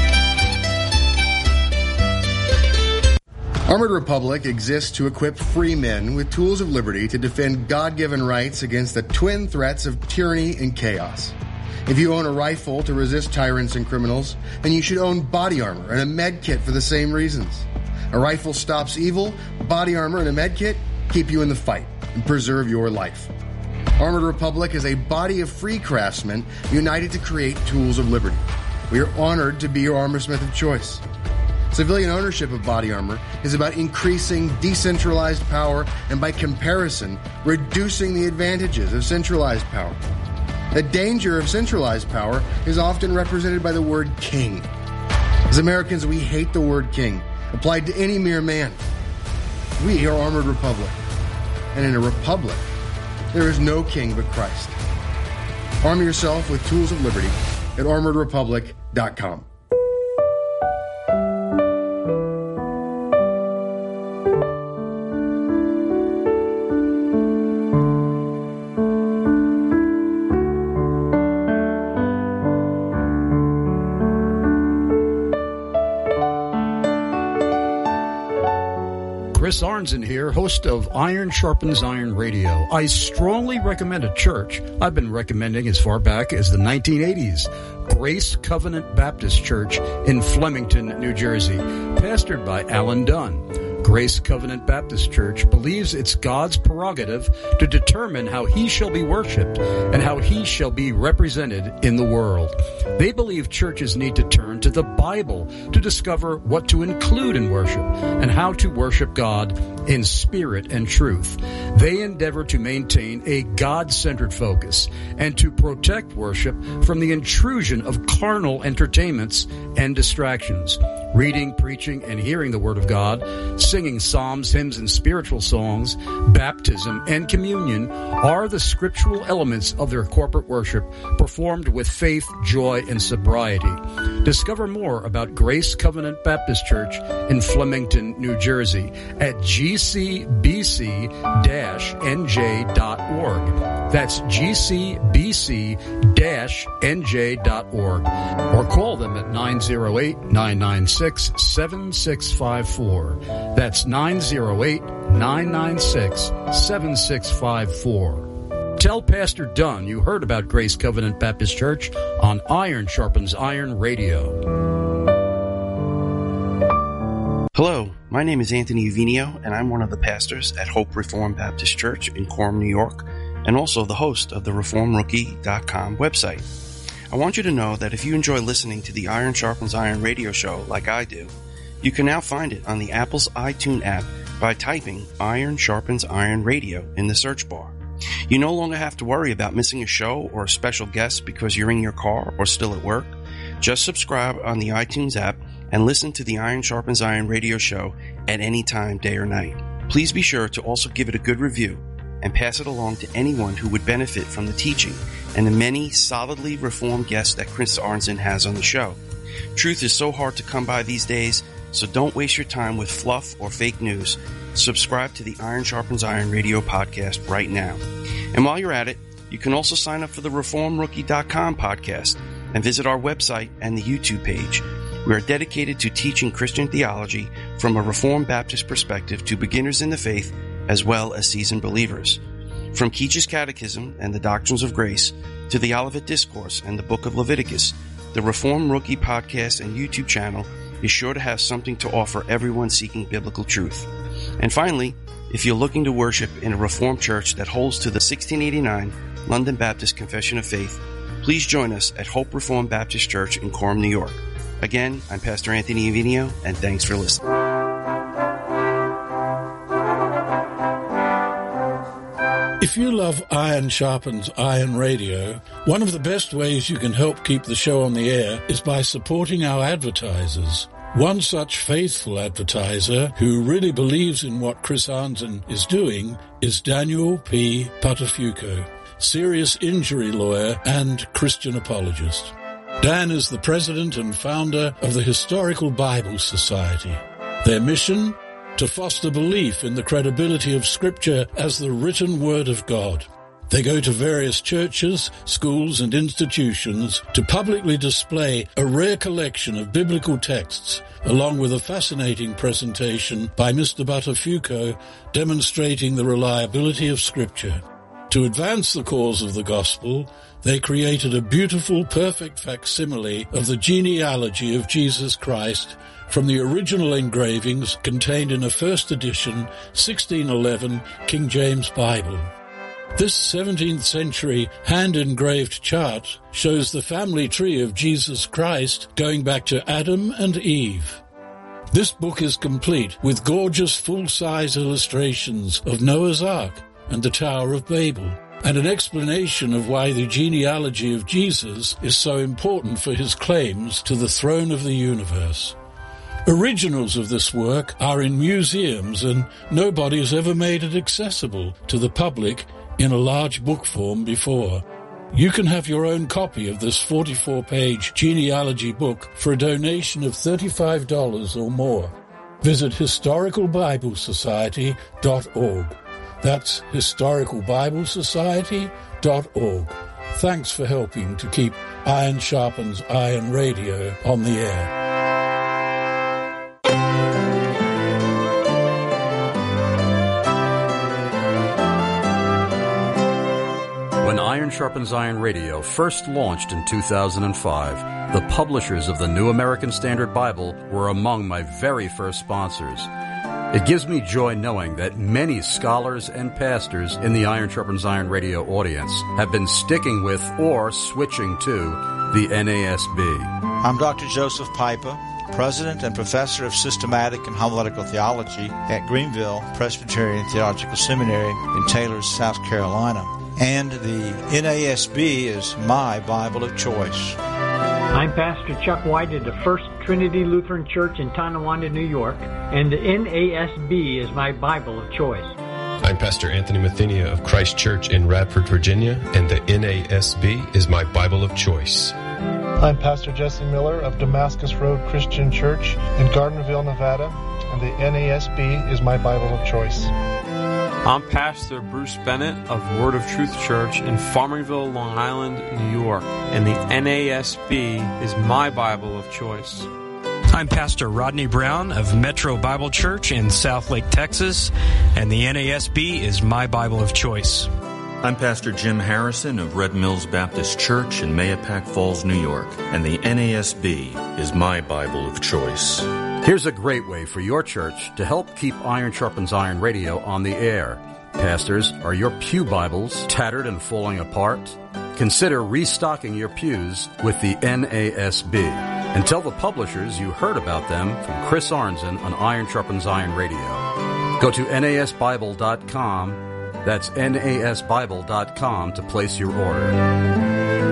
Armored Republic exists to equip free men with tools of liberty to defend God-given rights against the twin threats of tyranny and chaos. If you own a rifle to resist tyrants and criminals, then you should own body armor and a med kit for the same reasons. A rifle stops evil, body armor and a med kit keep you in the fight and preserve your life. Armored Republic is a body of free craftsmen united to create tools of liberty. We are honored to be your armorsmith of choice. Civilian ownership of body armor is about increasing decentralized power and, by comparison, reducing the advantages of centralized power. The danger of centralized power is often represented by the word king. As Americans, we hate the word king, applied to any mere man. We are Armored Republic. And in a republic, there is no king but Christ. Arm yourself with tools of liberty at armored republic dot com. Chris Arnzen here, host of Iron Sharpens Iron Radio. I strongly recommend a church I've been recommending as far back as the nineteen eighties, Grace Covenant Baptist Church in Flemington, New Jersey, pastored by Alan Dunn. Grace Covenant Baptist Church believes it's God's prerogative to determine how he shall be worshiped and how he shall be represented in the world. They believe churches need to turn to the Bible to discover what to include in worship and how to worship God in spirit and truth. They endeavor to maintain a God-centered focus and to protect worship from the intrusion of carnal entertainments and distractions. Reading, preaching, and hearing the Word of God, singing psalms, hymns, and spiritual songs, baptism, and communion are the scriptural elements of their corporate worship, performed with faith, joy, and sobriety. Discover more about Grace Covenant Baptist Church in Flemington, New Jersey at g c b c dash n j dot org. That's g c b c dash n j dot org. Or call them at nine oh eight, nine nine six, seven six five four. That's nine oh eight, nine nine six, seven six five four. Tell Pastor Dunn you heard about Grace Covenant Baptist Church on Iron Sharpens Iron Radio. Hello, my name is Anthony Uvinio, and I'm one of the pastors at Hope Reformed Baptist Church in Quorum, New York, and also the host of the reform rookie dot com website. I want you to know that if you enjoy listening to the Iron Sharpens Iron radio show like I do, you can now find it on the Apple's iTunes app by typing Iron Sharpens Iron Radio in the search bar. You no longer have to worry about missing a show or a special guest because you're in your car or still at work. Just subscribe on the iTunes app and listen to the Iron Sharpens Iron radio show at any time, day or night. Please be sure to also give it a good review and pass it along to anyone who would benefit from the teaching and the many solidly reformed guests that Chris Arnzen has on the show. Truth is so hard to come by these days, so don't waste your time with fluff or fake news. Subscribe to the Iron Sharpens Iron radio podcast right now. And while you're at it, you can also sign up for the reform rookie dot com podcast and visit our website and the YouTube page. We are dedicated to teaching Christian theology from a Reformed Baptist perspective to beginners in the faith as well as seasoned believers. From Keach's Catechism and the Doctrines of Grace to the Olivet Discourse and the Book of Leviticus, the Reform Rookie podcast and YouTube channel is sure to have something to offer everyone seeking biblical truth. And finally, if you're looking to worship in a Reformed church that holds to the sixteen eighty-nine London Baptist Confession of Faith, please join us at Hope Reformed Baptist Church in Quorum, New York. Again, I'm Pastor Anthony Uvinio, and thanks for listening. If you love Iron Sharpens Iron Radio, one of the best ways you can help keep the show on the air is by supporting our advertisers. One such faithful advertiser who really believes in what Chris Arnzen is doing is Daniel P. Patafuco, serious injury lawyer and Christian apologist. Dan is the president and founder of the Historical Bible Society. Their mission? To foster belief in the credibility of Scripture as the written Word of God. They go to various churches, schools, and institutions to publicly display a rare collection of biblical texts, along with a fascinating presentation by Mister Buttafuoco demonstrating the reliability of Scripture. To advance the cause of the gospel, they created a beautiful, perfect facsimile of the genealogy of Jesus Christ from the original engravings contained in a first edition sixteen eleven King James Bible. This seventeenth century hand-engraved chart shows the family tree of Jesus Christ going back to Adam and Eve. This book is complete with gorgeous full-size illustrations of Noah's Ark and the Tower of Babel, and an explanation of why the genealogy of Jesus is so important for his claims to the throne of the universe. Originals of this work are in museums, and nobody has ever made it accessible to the public in a large book form before. You can have your own copy of this forty-four page genealogy book for a donation of thirty-five dollars or more. Visit historical bible society dot org. That's historical bible society dot org. Thanks for helping to keep Iron Sharpens Iron Radio on the air. When Iron Sharpens Iron Radio first launched in two thousand five, the publishers of the New American Standard Bible were among my very first sponsors. It gives me joy knowing that many scholars and pastors in the Iron Sharpens Iron Radio audience have been sticking with or switching to the N A S B. I'm Doctor Joseph Pipa, President and Professor of Systematic and Homiletical Theology at Greenville Presbyterian Theological Seminary in Taylor, South Carolina. And the N A S B is my Bible of choice. I'm Pastor Chuck White at the First Trinity Lutheran Church in Tonawanda, New York, and the N A S B is my Bible of choice. I'm Pastor Anthony Mathenia of Christ Church in Radford, Virginia, and the N A S B is my Bible of choice. I'm Pastor Jesse Miller of Damascus Road Christian Church in Gardnerville, Nevada, and the N A S B is my Bible of choice. I'm Pastor Bruce Bennett of Word of Truth Church in Farmingville, Long Island, New York, and the N A S B is my Bible of choice. I'm Pastor Rodney Brown of Metro Bible Church in Southlake, Texas, and the N A S B is my Bible of choice. I'm Pastor Jim Harrison of Red Mills Baptist Church in Mahopac Falls, New York, and the N A S B is my Bible of choice. Here's a great way for your church to help keep Iron Sharpens Iron Radio on the air. Pastors, are your pew Bibles tattered and falling apart? Consider restocking your pews with the N A S B. And tell the publishers you heard about them from Chris Arnzen on Iron Sharpens Iron Radio. Go to N A S Bible dot com. That's N A S Bible dot com to place your order.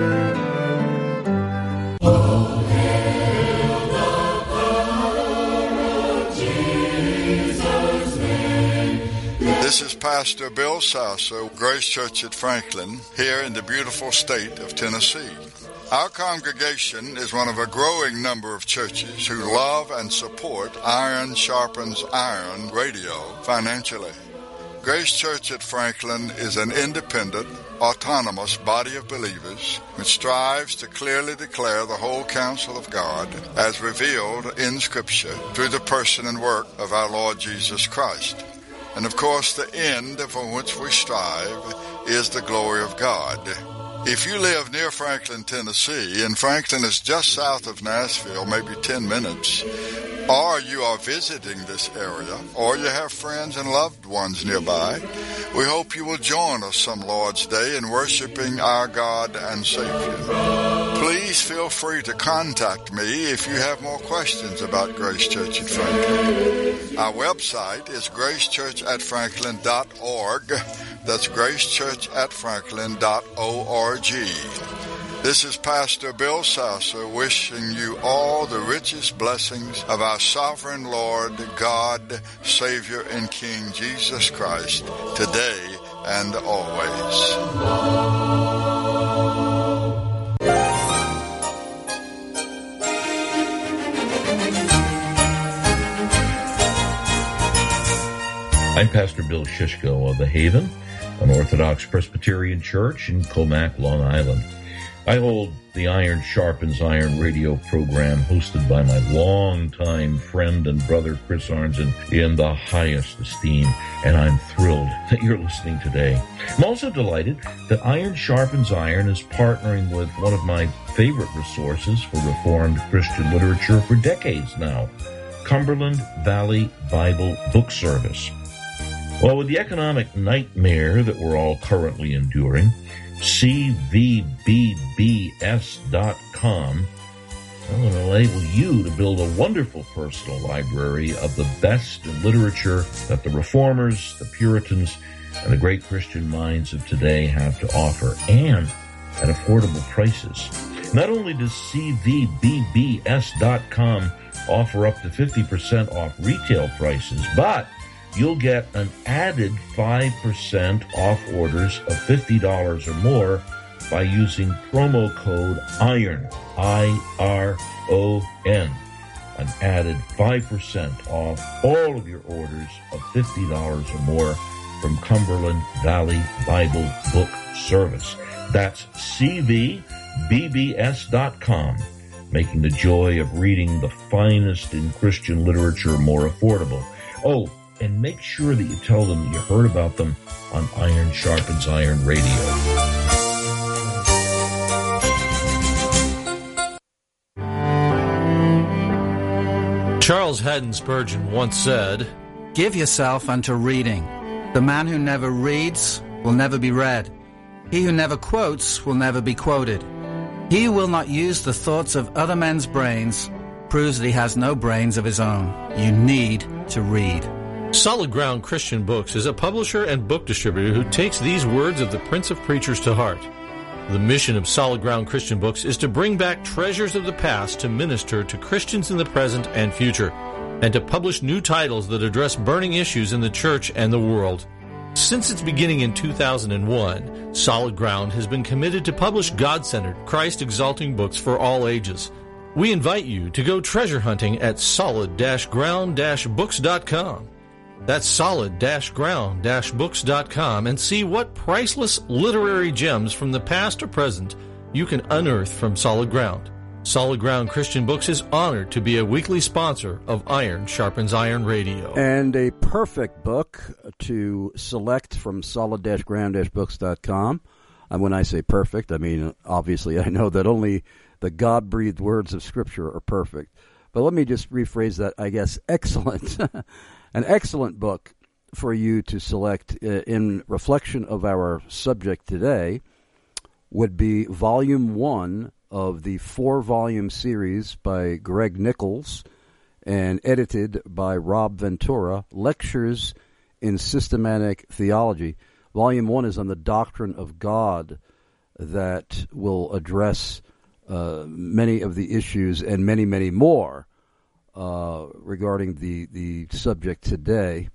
This is Pastor Bill Sasso, Grace Church at Franklin, here in the beautiful state of Tennessee. Our congregation is one of a growing number of churches who love and support Iron Sharpens Iron Radio financially. Grace Church at Franklin is an independent, autonomous body of believers which strives to clearly declare the whole counsel of God as revealed in Scripture through the person and work of our Lord Jesus Christ. And of course, the end for which we strive is the glory of God. If you live near Franklin, Tennessee, and Franklin is just south of Nashville, maybe ten minutes, or you are visiting this area, or you have friends and loved ones nearby, we hope you will join us some Lord's Day in worshiping our God and Savior. Please feel free to contact me if you have more questions about Grace Church at Franklin. Our website is grace church at franklin dot org. That's grace church at franklin dot org. This is Pastor Bill Sasso wishing you all the richest blessings of our sovereign Lord, God, Savior, and King Jesus Christ, today and always. I'm Pastor Bill Shishko of The Haven, an Orthodox Presbyterian church in Comac, Long Island. I hold the Iron Sharpens Iron radio program hosted by my longtime friend and brother Chris Arnzen in the highest esteem, and I'm thrilled that you're listening today. I'm also delighted that Iron Sharpens Iron is partnering with one of my favorite resources for Reformed Christian literature for decades now, Cumberland Valley Bible Book Service. Well, with the economic nightmare that we're all currently enduring, C V B B S dot com will enable you to build a wonderful personal library of the best in literature that the Reformers, the Puritans, and the great Christian minds of today have to offer, and at affordable prices. Not only does C V B B S dot com offer up to fifty percent off retail prices, but you'll get an added five percent off orders of fifty dollars or more by using promo code IRON, I R O N. An added five percent off all of your orders of fifty dollars or more from Cumberland Valley Bible Book Service. That's C V B B S dot com, making the joy of reading the finest in Christian literature more affordable. Oh, and make sure that you tell them that you heard about them on Iron Sharpens Iron Radio. Charles Haddon Spurgeon once said, "Give yourself unto reading. The man who never reads will never be read. He who never quotes will never be quoted. He who will not use the thoughts of other men's brains proves that he has no brains of his own. You need to read." Solid Ground Christian Books is a publisher and book distributor who takes these words of the Prince of Preachers to heart. The mission of Solid Ground Christian Books is to bring back treasures of the past to minister to Christians in the present and future, and to publish new titles that address burning issues in the church and the world. Since its beginning in two thousand one, Solid Ground has been committed to publish God-centered, Christ-exalting books for all ages. We invite you to go treasure hunting at solid ground books dot com. That's solid ground books dot com, and see what priceless literary gems from the past or present you can unearth from Solid Ground. Solid Ground Christian Books is honored to be a weekly sponsor of Iron Sharpens Iron Radio. And a perfect book to select from solid ground books dot com. And when I say perfect, I mean, obviously, I know that only the God-breathed words of Scripture are perfect. But let me just rephrase that, I guess, excellent. An excellent book for you to select in reflection of our subject today would be Volume one of the four-volume series by Greg Nichols and edited by Rob Ventura, Lectures in Systematic Theology. Volume one is on the doctrine of God that will address uh, many of the issues and many, many more Uh, regarding the, the subject today.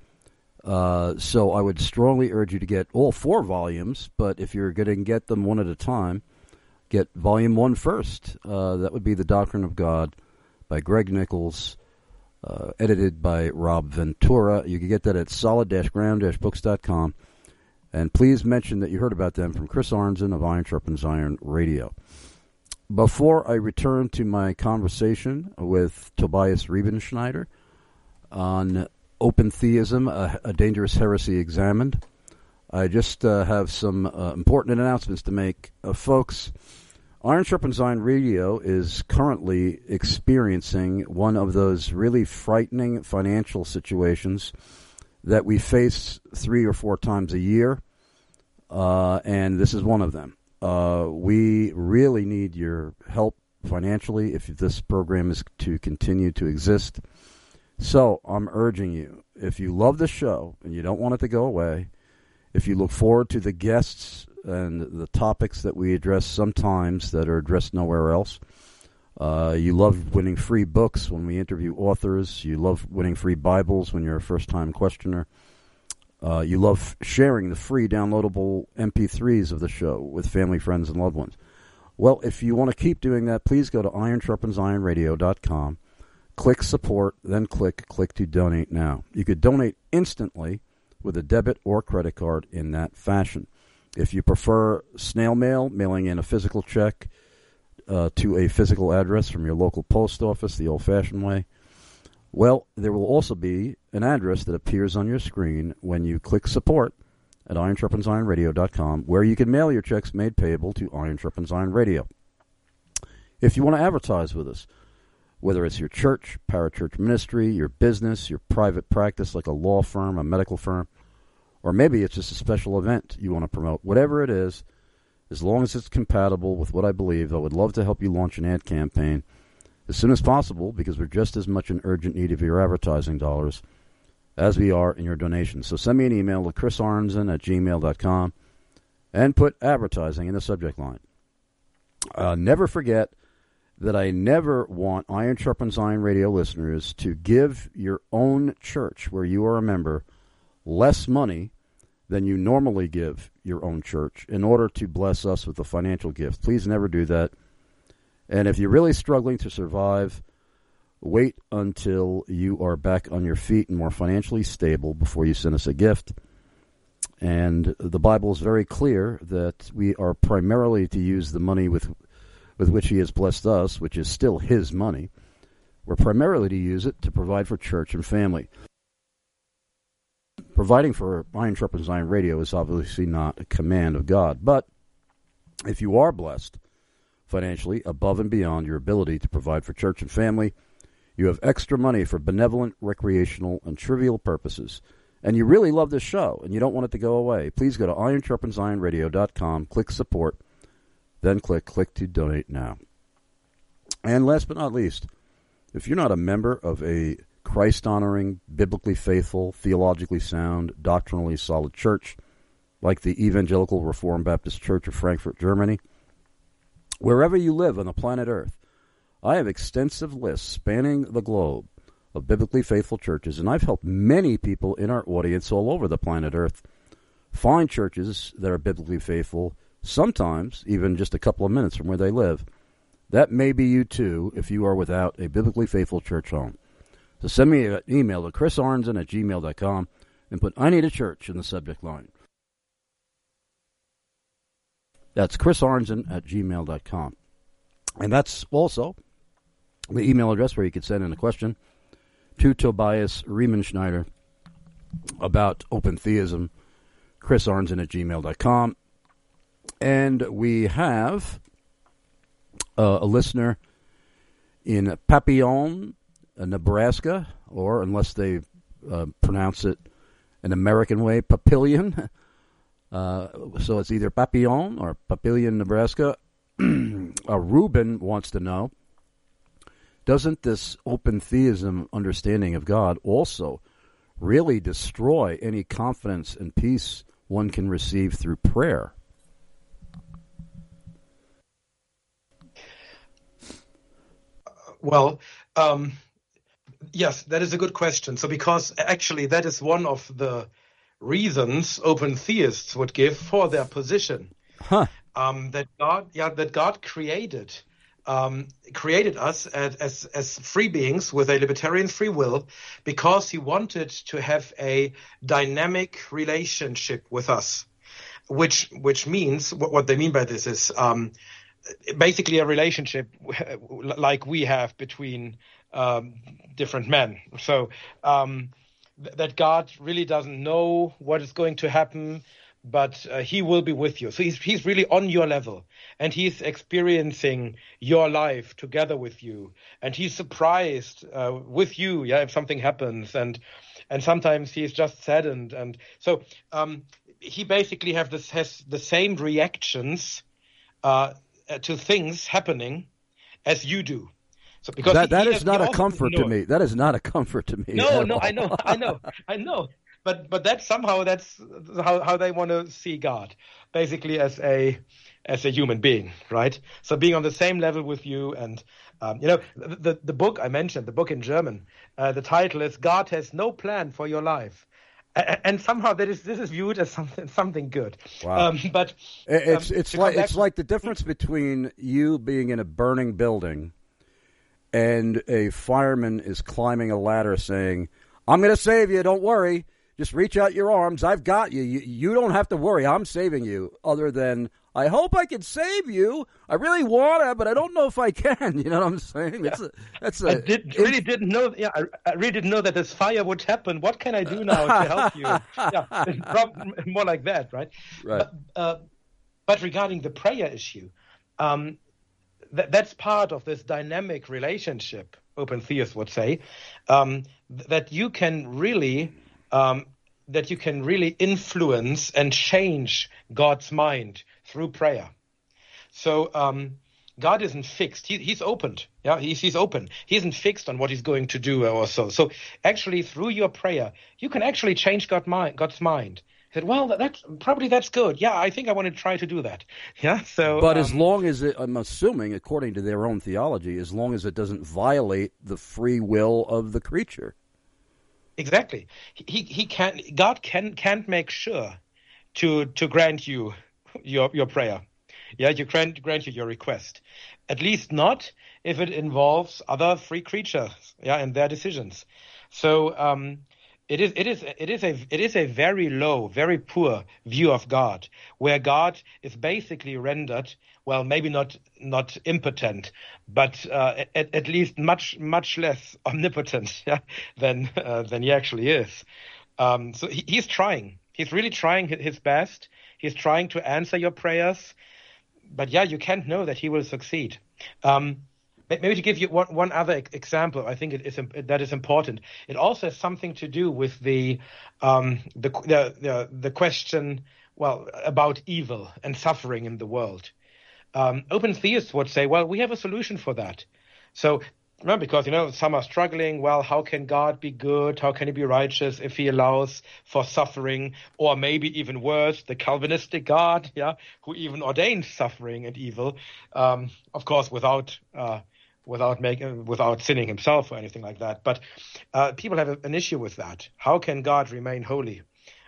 Uh, so I would strongly urge you to get all four volumes, but if you're going to get them one at a time, get volume one first. Uh, that would be The Doctrine of God by Greg Nichols, uh, edited by Rob Ventura. You can get that at solid ground books dot com. And please mention that you heard about them from Chris Arnzen of Iron Sharpens Iron Radio. Before I return to my conversation with Tobias Riebenschneider on Open Theism, a, a Dangerous Heresy Examined, I just uh, have some uh, important announcements to make. Uh, folks, Iron Sharpens Iron Radio is currently experiencing one of those really frightening financial situations that we face three or four times a year, uh, and this is one of them. Uh, we really need your help financially if this program is to continue to exist. So I'm urging you, if you love the show and you don't want it to go away, if you look forward to the guests and the topics that we address sometimes that are addressed nowhere else, uh, you love winning free books when we interview authors, you love winning free Bibles when you're a first-time questioner, Uh, you love sharing the free downloadable M P threes of the show with family, friends, and loved ones. Well, if you want to keep doing that, please go to iron sharpens iron radio dot com, click support, then click click to donate now. You could donate instantly with a debit or credit card in that fashion. If you prefer snail mail, mailing in a physical check uh, to a physical address from your local post office, the old-fashioned way, well, there will also be an address that appears on your screen when you click support at iron sharpens iron radio dot com, where you can mail your checks made payable to Iron Sharpens Iron Radio. If you want to advertise with us, whether it's your church, parachurch ministry, your business, your private practice like a law firm, a medical firm, or maybe it's just a special event you want to promote, whatever it is, as long as it's compatible with what I believe, I would love to help you launch an ad campaign as soon as possible, because we're just as much in urgent need of your advertising dollars as we are in your donations. So send me an email to chris arnzen at gmail dot com and put advertising in the subject line. Uh, never forget that I never want Iron Sharpens Iron Radio listeners to give your own church, where you are a member, less money than you normally give your own church in order to bless us with a financial gift. Please never do that. And if you're really struggling to survive, wait until you are back on your feet and more financially stable before you send us a gift. And the Bible is very clear that we are primarily to use the money with with which he has blessed us, which is still his money. We're primarily to use it to provide for church and family. Providing for Iron Sharpens Iron Radio is obviously not a command of God. But if you are blessed financially above and beyond your ability to provide for church and family, you have extra money for benevolent, recreational, and trivial purposes, and you really love this show and you don't want it to go away, please go to iron sharpens iron radio dot com, click support, then click click to donate now. And last but not least, if you're not a member of a Christ-honoring, biblically faithful, theologically sound, doctrinally solid church like the Evangelical Reformed Baptist Church of Frankfurt, Germany, wherever you live on the planet Earth, I have extensive lists spanning the globe of biblically faithful churches, and I've helped many people in our audience all over the planet Earth find churches that are biblically faithful, sometimes even just a couple of minutes from where they live. That may be you too if you are without a biblically faithful church home. So send me an email to chris arnzen at gmail dot com and put I need a church in the subject line. That's chris arnzen at gmail dot com. And that's also the email address where you can send in a question to Tobias Riemenschneider about open theism, chris arnzen at gmail dot com. And we have uh, a listener in Papillon, Nebraska, or unless they uh, pronounce it an American way, Papillion. Uh, so it's either Papillon or Papillion, Nebraska. uh, Ruben wants to know, doesn't this open theism understanding of God also really destroy any confidence and peace one can receive through prayer? Well, um, yes, that is a good question. So because actually that is one of the reasons open theists would give for their position. Huh. Um, that God, yeah, that God created um, created us as, as as free beings with a libertarian free will, because He wanted to have a dynamic relationship with us, which which means what, what they mean by this is um, basically a relationship like we have between um, different men. So um, th- that God really doesn't know what is going to happen, but uh, He will be with you. So he's he's really on your level, and He's experiencing your life together with you, and He's surprised uh, with you, yeah, if something happens, and and sometimes He's just saddened, and so um, He basically have this has the same reactions uh, to things happening as you do. So because that he, that he is has, not a comfort to me. That is not a comfort to me. No, no, all. I know, I know, I know. But but that's somehow that's how, how they want to see God, basically as a as a human being, right? So being on the same level with you, and um, you know the, the the book I mentioned, the book in German, uh, the title is "God Has No Plan for Your Life," and, and somehow that is this is viewed as something something good. Wow! Um, but it's um, it's like it's like the difference between you being in a burning building and a fireman is climbing a ladder saying, "I'm going to save you, don't worry. Just reach out your arms. I've got you. You, you don't have to worry. I'm saving you. Other than, I hope I can save you. I really want to, but I don't know if I can. You know what I'm saying? That's a, that's a, I did, really didn't know. Yeah, I, I really didn't know that this fire would happen. What can I do now to help you? Yeah, more like that, right? Right. But, uh, but regarding the prayer issue, um, th- that's part of this dynamic relationship. Open theists would say um, th- that you can really. Um, that you can really influence and change God's mind through prayer. So um, God isn't fixed. He, he's opened. Yeah, he's, he's open. He isn't fixed on what he's going to do or so. So actually, through your prayer, you can actually change God mind, God's mind. He said, well, that, that's probably that's good. Yeah, I think I want to try to do that. Yeah. So, but um, as long as it, I'm assuming, according to their own theology, as long as it doesn't violate the free will of the creature. Exactly. He he can God can can't make sure to to grant you your your prayer. Yeah, you grant grant you your request. At least not if it involves other free creatures, yeah, and their decisions. So um it is it is it is a it is a very low, very poor view of God, where God is basically rendered, well, maybe not not impotent, but uh, at, at least much much less omnipotent yeah, than uh, than he actually is. Um, so he, he's trying. He's really trying his best. He's trying to answer your prayers, but yeah, you can't know that he will succeed. Um, maybe to give you one, one other example, I think it is that is important. It also has something to do with the um, the, the the the question, well, about evil and suffering in the world. Um, open theists would say, well, we have a solution for that. So, remember, because, you know, some are struggling, well, how can God be good? How can he be righteous if he allows for suffering? Or maybe even worse, the Calvinistic God, yeah, who even ordained suffering and evil, um, of course, without uh, without making, without sinning himself or anything like that. But uh, people have a, an issue with that. How can God remain holy?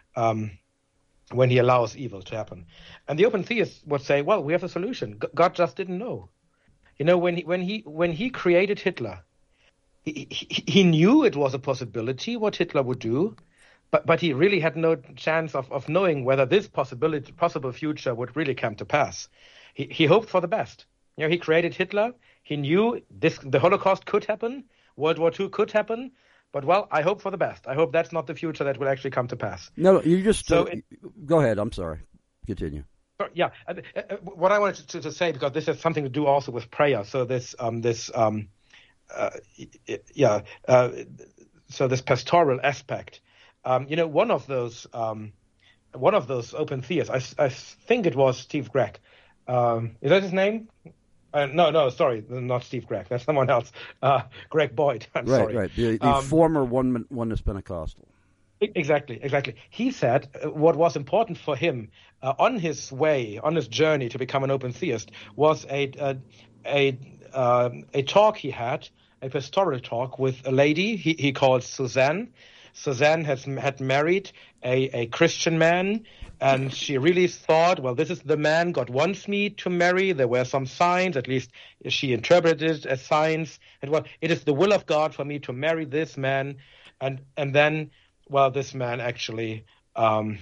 Um when he allows evil to happen? And the open theists would say, well, we have a solution. God just didn't know. You know, when he when he when he created Hitler, he, he, he knew it was a possibility what Hitler would do, but but he really had no chance of, of knowing whether this possibility possible future would really come to pass. He he hoped for the best. You know, he created Hitler. He knew this the Holocaust could happen, World War Two could happen. But, well, I hope for the best. I hope that's not the future that will actually come to pass. No, you just so uh, it, go ahead. I'm sorry. Continue. Yeah, uh, uh, what I wanted to, to say, because this has something to do also with prayer. So this, um, this, um, uh, yeah, uh, so this pastoral aspect. Um, you know, one of those, um, one of those open theists, I, I think it was Steve Gregg. Um, is that his name? Uh, no, no, sorry, not Steve Gregg. That's someone else. Uh, Greg Boyd. I'm right, sorry. right. The, the um, former one, Oneness Pentecostal. Exactly, exactly. He said uh, what was important for him uh, on his way, on his journey to become an open theist, was a a a, uh, a talk he had, a pastoral talk with a lady he, he called Suzanne. Suzanne has had married a, a Christian man, and she really thought, well, this is the man God wants me to marry. There were some signs, at least she interpreted it as signs. And well, it is the will of God for me to marry this man. And and then, well, this man actually, um,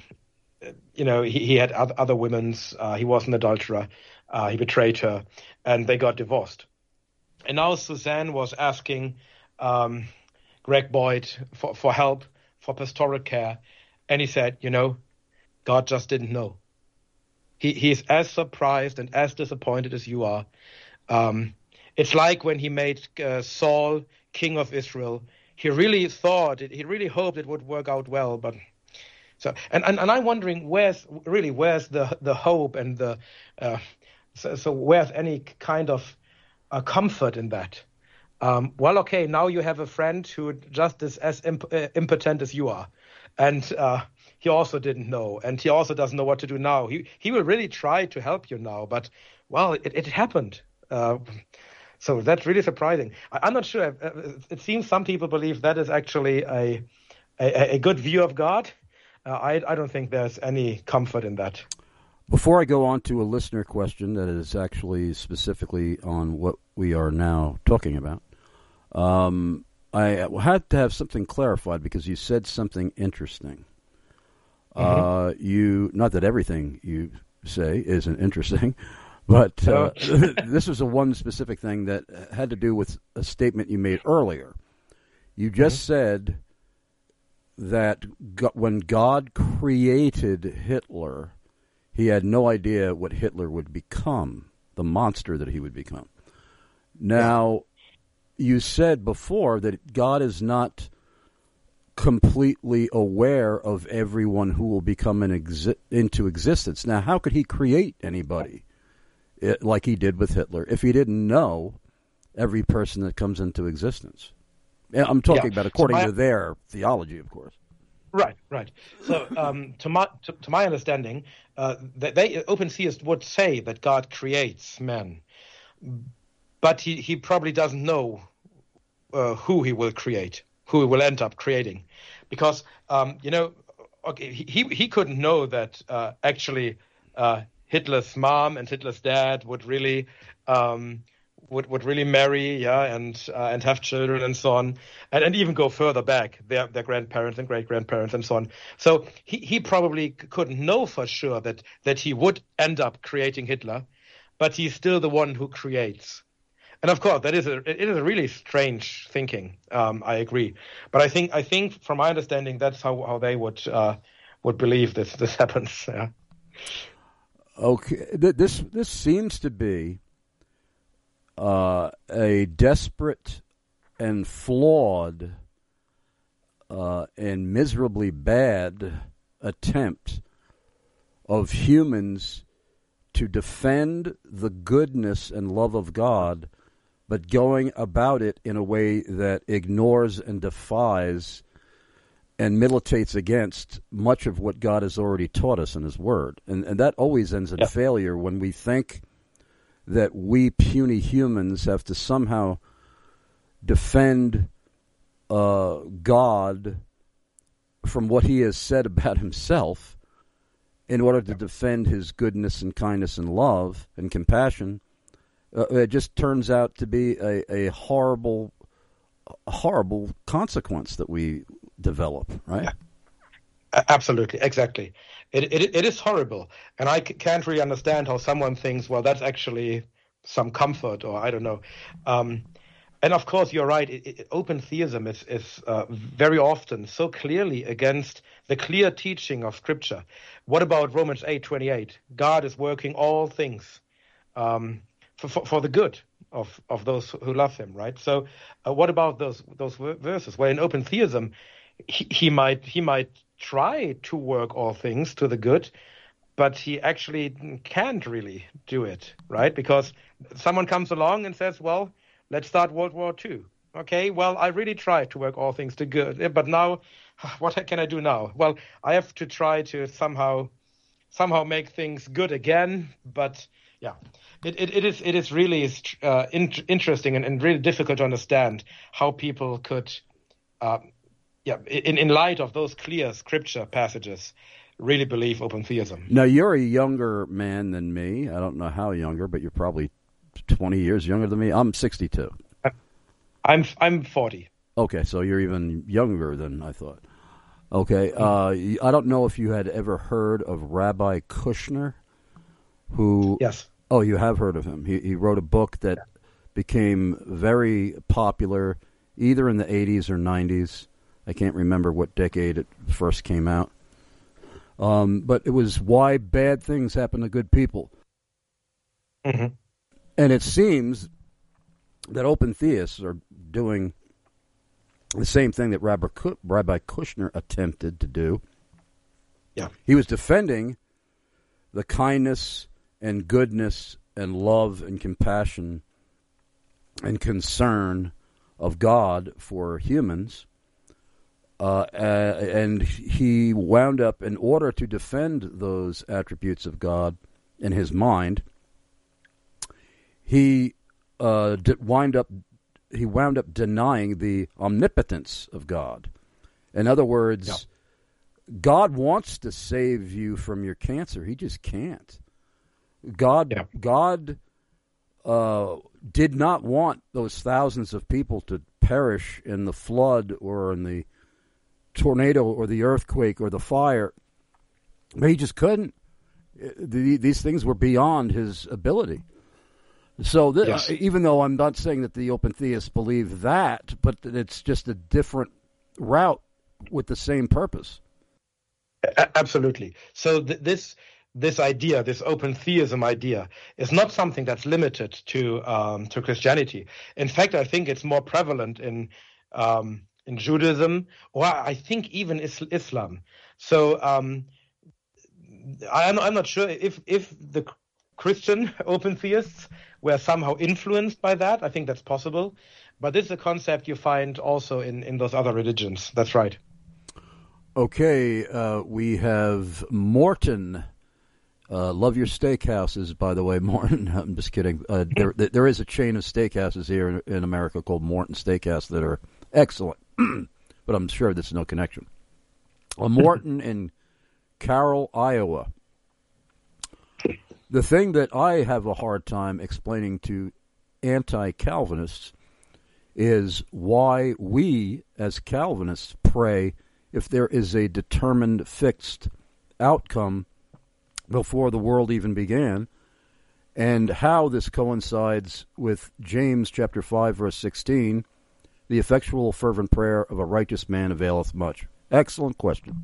you know, he, he had other, other women's, uh, he was an adulterer, uh, he betrayed her, and they got divorced. And now Suzanne was asking um, Greg Boyd for, for help, for pastoral care. And he said, you know, God just didn't know. He He's as surprised and as disappointed as you are. Um, it's like when he made uh, Saul king of Israel. He really thought, he really hoped it would work out well. But so, and, and, and I'm wondering, where's really, where's the, the hope and the, uh, so, so where's any kind of uh, comfort in that? Um, well, okay, now you have a friend who just is as imp- uh, impotent as you are. And uh, he also didn't know, and he also doesn't know what to do now. He he will really try to help you now, but, well, it, it happened. Uh, so that's really surprising. I, I'm not sure. It seems some people believe that is actually a a, a good view of God. Uh, I, I don't think there's any comfort in that. Before I go on to a listener question that is actually specifically on what we are now talking about, um, I had to have something clarified because you said something interesting. Uh, you not that everything you say isn't interesting, but uh, this was a one specific thing that had to do with a statement you made earlier. You just mm-hmm. said that go- when God created Hitler, he had no idea what Hitler would become, the monster that he would become. Now, yeah. you said before that God is not completely aware of everyone who will become an exi- into existence. Now, how could he create anybody it, like he did with Hitler if he didn't know every person that comes into existence? I'm talking yeah. about according so my, to their theology, of course. Right, right. So, um, to my to, to my understanding, uh, they, they open theists would say that God creates men, but he, he probably doesn't know uh, who he will create, who he will end up creating, because um, you know, okay, he he couldn't know that uh, actually uh, Hitler's mom and Hitler's dad would really. Um, Would would really marry, yeah, and uh, and have children and so on, and, and even go further back, their their grandparents and great grandparents and so on. So he, he probably couldn't know for sure that that he would end up creating Hitler, but he's still the one who creates. And of course, that is a it is a really strange thinking. Um, I agree, but I think I think from my understanding, that's how, how they would uh, would believe this this happens. Yeah. Okay, this this seems to be. Uh, a desperate and flawed uh, and miserably bad attempt of humans to defend the goodness and love of God, but going about it in a way that ignores and defies and militates against much of what God has already taught us in His Word. And, and that always ends in yeah. failure when we think that we puny humans have to somehow defend uh, God from what he has said about himself in order to defend his goodness and kindness and love and compassion. Uh, it just turns out to be a, a horrible, horrible consequence that we develop, right? Yeah. Absolutely, exactly. It, it it is horrible, and I c- can't really understand how someone thinks, well, that's actually some comfort, or I don't know. Um, and of course, you're right. It, it, open theism is is uh, very often so clearly against the clear teaching of Scripture. What about Romans eight twenty-eight? God is working all things um, for, for for the good of of those who love Him. Right. So, uh, what about those those verses? Well, in open theism, he, he might he might. try to work all things to the good, but he actually can't really do it, right? Because someone comes along and says, well, let's start World War Two. Okay, well, I really tried to work all things to good, but now, what can I do now? Well, I have to try to somehow somehow make things good again, but yeah, it, it, it is it is really uh, in, interesting and, and really difficult to understand how people could uh, Yeah, in, in light of those clear scripture passages, really believe open theism. Now, you're a younger man than me. I don't know how younger, but you're probably twenty years younger than me. I'm sixty-two. I'm I'm forty. Okay, so you're even younger than I thought. Okay, uh, I don't know if you had ever heard of Rabbi Kushner, who... Yes. Oh, you have heard of him. He, he wrote a book that yeah. became very popular either in the eighties or nineties. I can't remember what decade it first came out. Um, but it was Why Bad Things Happen to Good People. Mm-hmm. And it seems that open theists are doing the same thing that Rabbi, Rabbi Kushner attempted to do. Yeah. He was defending the kindness and goodness and love and compassion and concern of God for humans. Uh, and he wound up, in order to defend those attributes of God in his mind, he uh, did wind up he wound up denying the omnipotence of God. In other words, yeah. God wants to save you from your cancer; He just can't. God, yeah. God uh, did not want those thousands of people to perish in the flood or in the tornado or the earthquake or the fire He just couldn't. The, these things were beyond his ability. So th- yes. uh, even though I'm not saying that the open theists believe that, but that it's just a different route with the same purpose. A- absolutely. So th- this this idea, this open theism idea, is not something that's limited to um, to Christianity. In fact, I think it's more prevalent in um, in Judaism, or I think even is- Islam. So um, I'm, I'm not sure if if the Christian open theists were somehow influenced by that. I think that's possible. But this is a concept you find also in, in those other religions. That's right. Okay, uh, we have Morton. Uh, love your steakhouses, by the way, Morton. I'm just kidding. Uh, there, there is a chain of steakhouses here in, in America called Morton Steakhouse that are excellent. But I'm sure there's no connection. Uh, Morton in Carroll, Iowa. The thing that I have a hard time explaining to anti-Calvinists is why we, as Calvinists, pray if there is a determined, fixed outcome before the world even began, and how this coincides with James chapter five, verse sixteen, the effectual fervent prayer of a righteous man availeth much. Excellent question.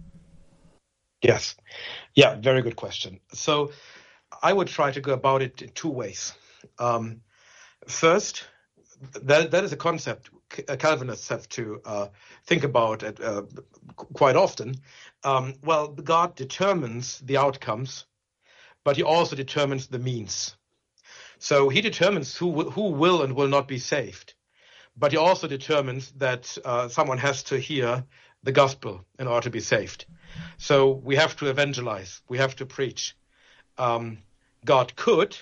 Yes. Yeah, very good question. So I would try to go about it in two ways. Um, first, that that is a concept Calvinists have to uh, think about it, uh, quite often. Um, well, God determines the outcomes, but he also determines the means. So he determines who who will and will not be saved, but he also determines that uh, someone has to hear the gospel in order to be saved. So we have to evangelize, we have to preach. Um, God could,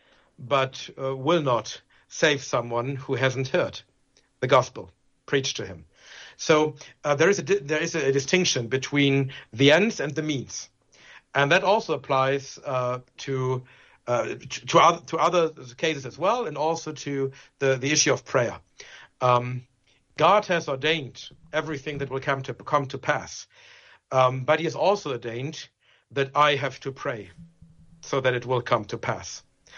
but uh, will not save someone who hasn't heard the gospel preached to him. So uh, there is a there is a distinction between the ends and the means, and that also applies uh, to uh, to other to other cases as well, and also to the the issue of prayer. Um, God has ordained everything that will come to come to pass, um, but He has also ordained that I have to pray so that it will come to pass.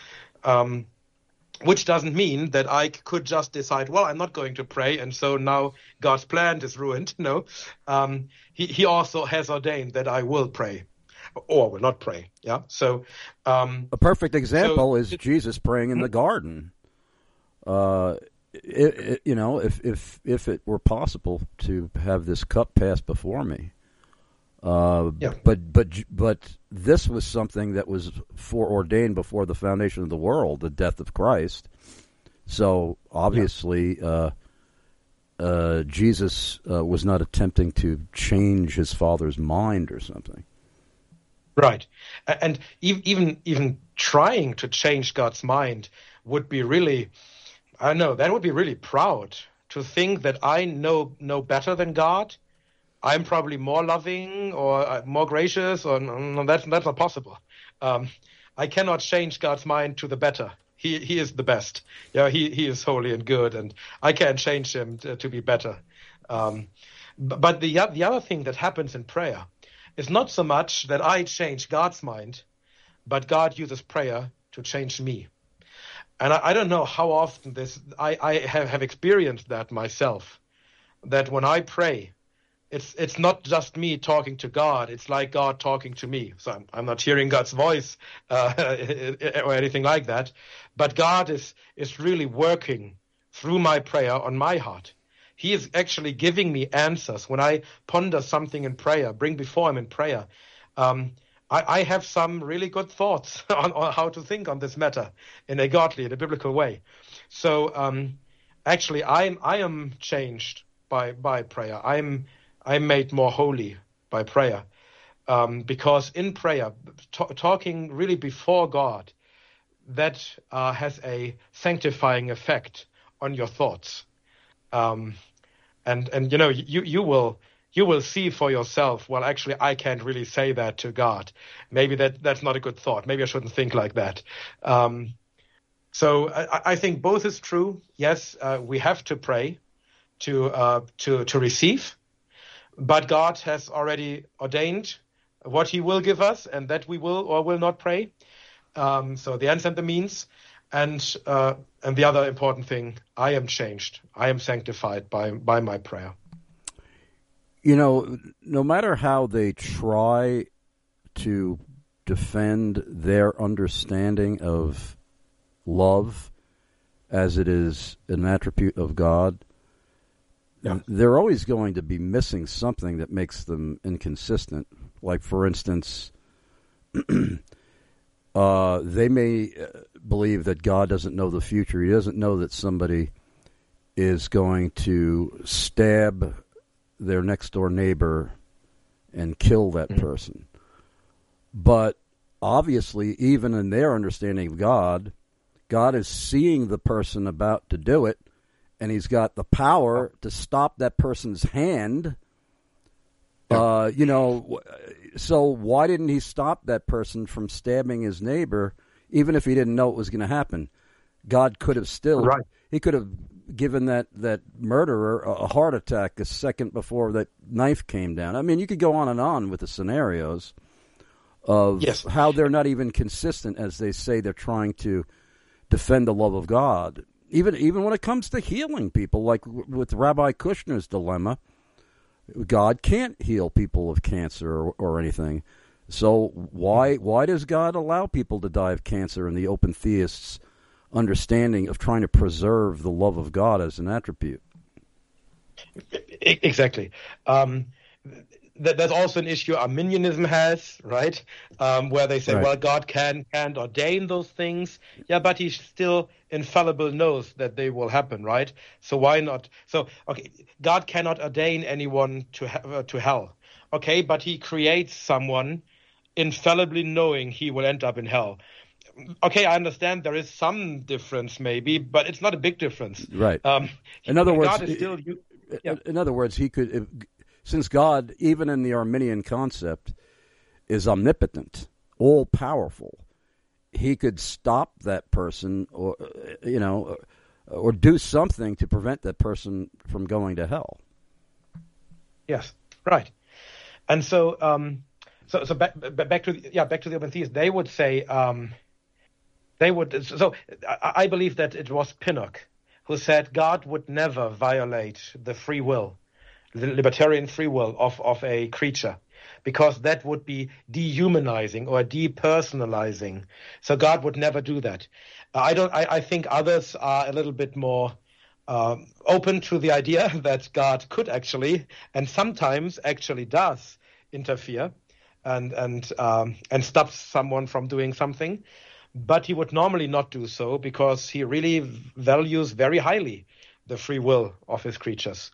Um, Which doesn't mean that I could just decide, well, I'm not going to pray, and so now God's plan is ruined. No, um, he, he also has ordained that I will pray, or will not pray. Yeah. So um, a perfect example so, is Jesus praying in the garden. Uh, it, it, you know, if if if it were possible to have this cup pass before me. Uh, yeah. But but but this was something that was foreordained before the foundation of the world, the death of Christ. So obviously, yeah. uh, uh, Jesus uh, was not attempting to change his Father's mind or something. Right, and even even trying to change God's mind would be really, I don't know, that would be really proud to think that I know know better than God. I'm probably more loving or more gracious, or no, that's that's not possible. Um, I cannot change God's mind to the better. He he is the best. Yeah, he he is holy and good, and I can't change him to, to be better. Um, but the the other thing that happens in prayer is not so much that I change God's mind, but God uses prayer to change me. And I, I don't know how often this I I have, have experienced that myself. That when I pray, It's it's not just me talking to God. It's like God talking to me. So I'm, I'm not hearing God's voice uh, or anything like that. But God is is really working through my prayer on my heart. He is actually giving me answers. When I ponder something in prayer, bring before him in prayer, um, I, I have some really good thoughts on, on how to think on this matter in a godly, in a biblical way. So um, actually, I am I am changed by by prayer. I'm I'm made more holy by prayer, um, because in prayer, t- talking really before God, that uh, has a sanctifying effect on your thoughts, um, and and you know you you will you will see for yourself. Well, actually, I can't really say that to God. Maybe that that's not a good thought. Maybe I shouldn't think like that. Um, so I, I think both is true. Yes, uh, we have to pray to uh, to to receive. But God has already ordained what he will give us and that we will or will not pray. Um, so the ends and the means. And uh, and the other important thing, I am changed. I am sanctified by by my prayer. You know, no matter how they try to defend their understanding of love as it is an attribute of God, yeah. they're always going to be missing something that makes them inconsistent. Like, for instance, uh, they may believe that God doesn't know the future. He doesn't know that somebody is going to stab their next-door neighbor and kill that mm-hmm. person. But obviously, even in their understanding of God, God is seeing the person about to do it, and he's got the power to stop that person's hand. Yeah. Uh, you know, so why didn't he stop that person from stabbing his neighbor, even if he didn't know it was going to happen? God could have still, right. he could have given that, that murderer a heart attack a second before that knife came down. I mean, you could go on and on with the scenarios of yes. how they're not even consistent as they say they're trying to defend the love of God. Even even when it comes to healing people, like with Rabbi Kushner's dilemma, God can't heal people of cancer or, or anything. So why why does God allow people to die of cancer in the open theists' understanding of trying to preserve the love of God as an attribute? Exactly. Um, that, that's also an issue Arminianism has, right? Um, where they say, right. well, God can, can't ordain those things. Yeah, but he still infallible knows that they will happen, right? So why not? So, okay, God cannot ordain anyone to uh, to hell. Okay, but he creates someone infallibly knowing he will end up in hell. Okay, I understand there is some difference maybe, but it's not a big difference. Right. Um, in other words, God is still, you, yeah. in other words, he could, if, since God, even in the Arminian concept, is omnipotent, all powerful, he could stop that person, or you know, or do something to prevent that person from going to hell. Yes, right. And so, um, so, so back, back to the, yeah, back to the open theists. They would say, um, they would. So, I, I believe that it was Pinnock who said God would never violate the free will, the libertarian free will of, of a creature, because that would be dehumanizing or depersonalizing. So God would never do that. I don't. I, I think others are a little bit more uh, open to the idea that God could actually, and sometimes actually does, interfere and and um, and stop someone from doing something. But he would normally not do so because he really values very highly the free will of his creatures.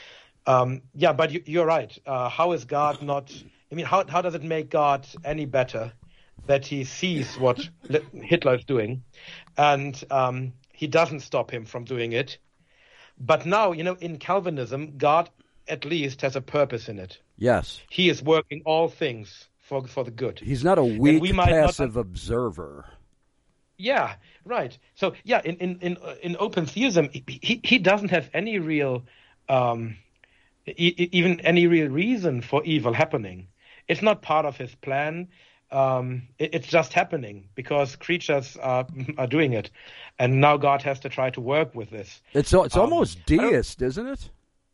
Um, yeah, but you, you're right. Uh, how is God not? I mean, how how does it make God any better that he sees what Hitler is doing, and um, he doesn't stop him from doing it? But now, you know, in Calvinism, God at least has a purpose in it. Yes, he is working all things for for the good. He's not a weak, we passive not, observer. Yeah, right. So, yeah, in in in, in open theism, he he doesn't have any real. Um, even any real reason for evil happening. It's not part of his plan. Um, it, it's just happening because creatures are are doing it, and now God has to try to work with this. It's it's um, almost deist, isn't it?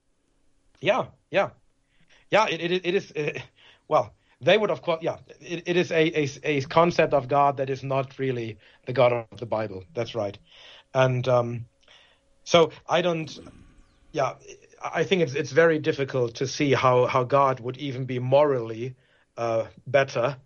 Yeah, yeah, yeah. It it, it is. Uh, well, they would of course. Yeah, it, it is a, a a concept of God that is not really the God of the Bible. That's right, and um, so I don't. Yeah. I think it's it's very difficult to see how, how God would even be morally uh, better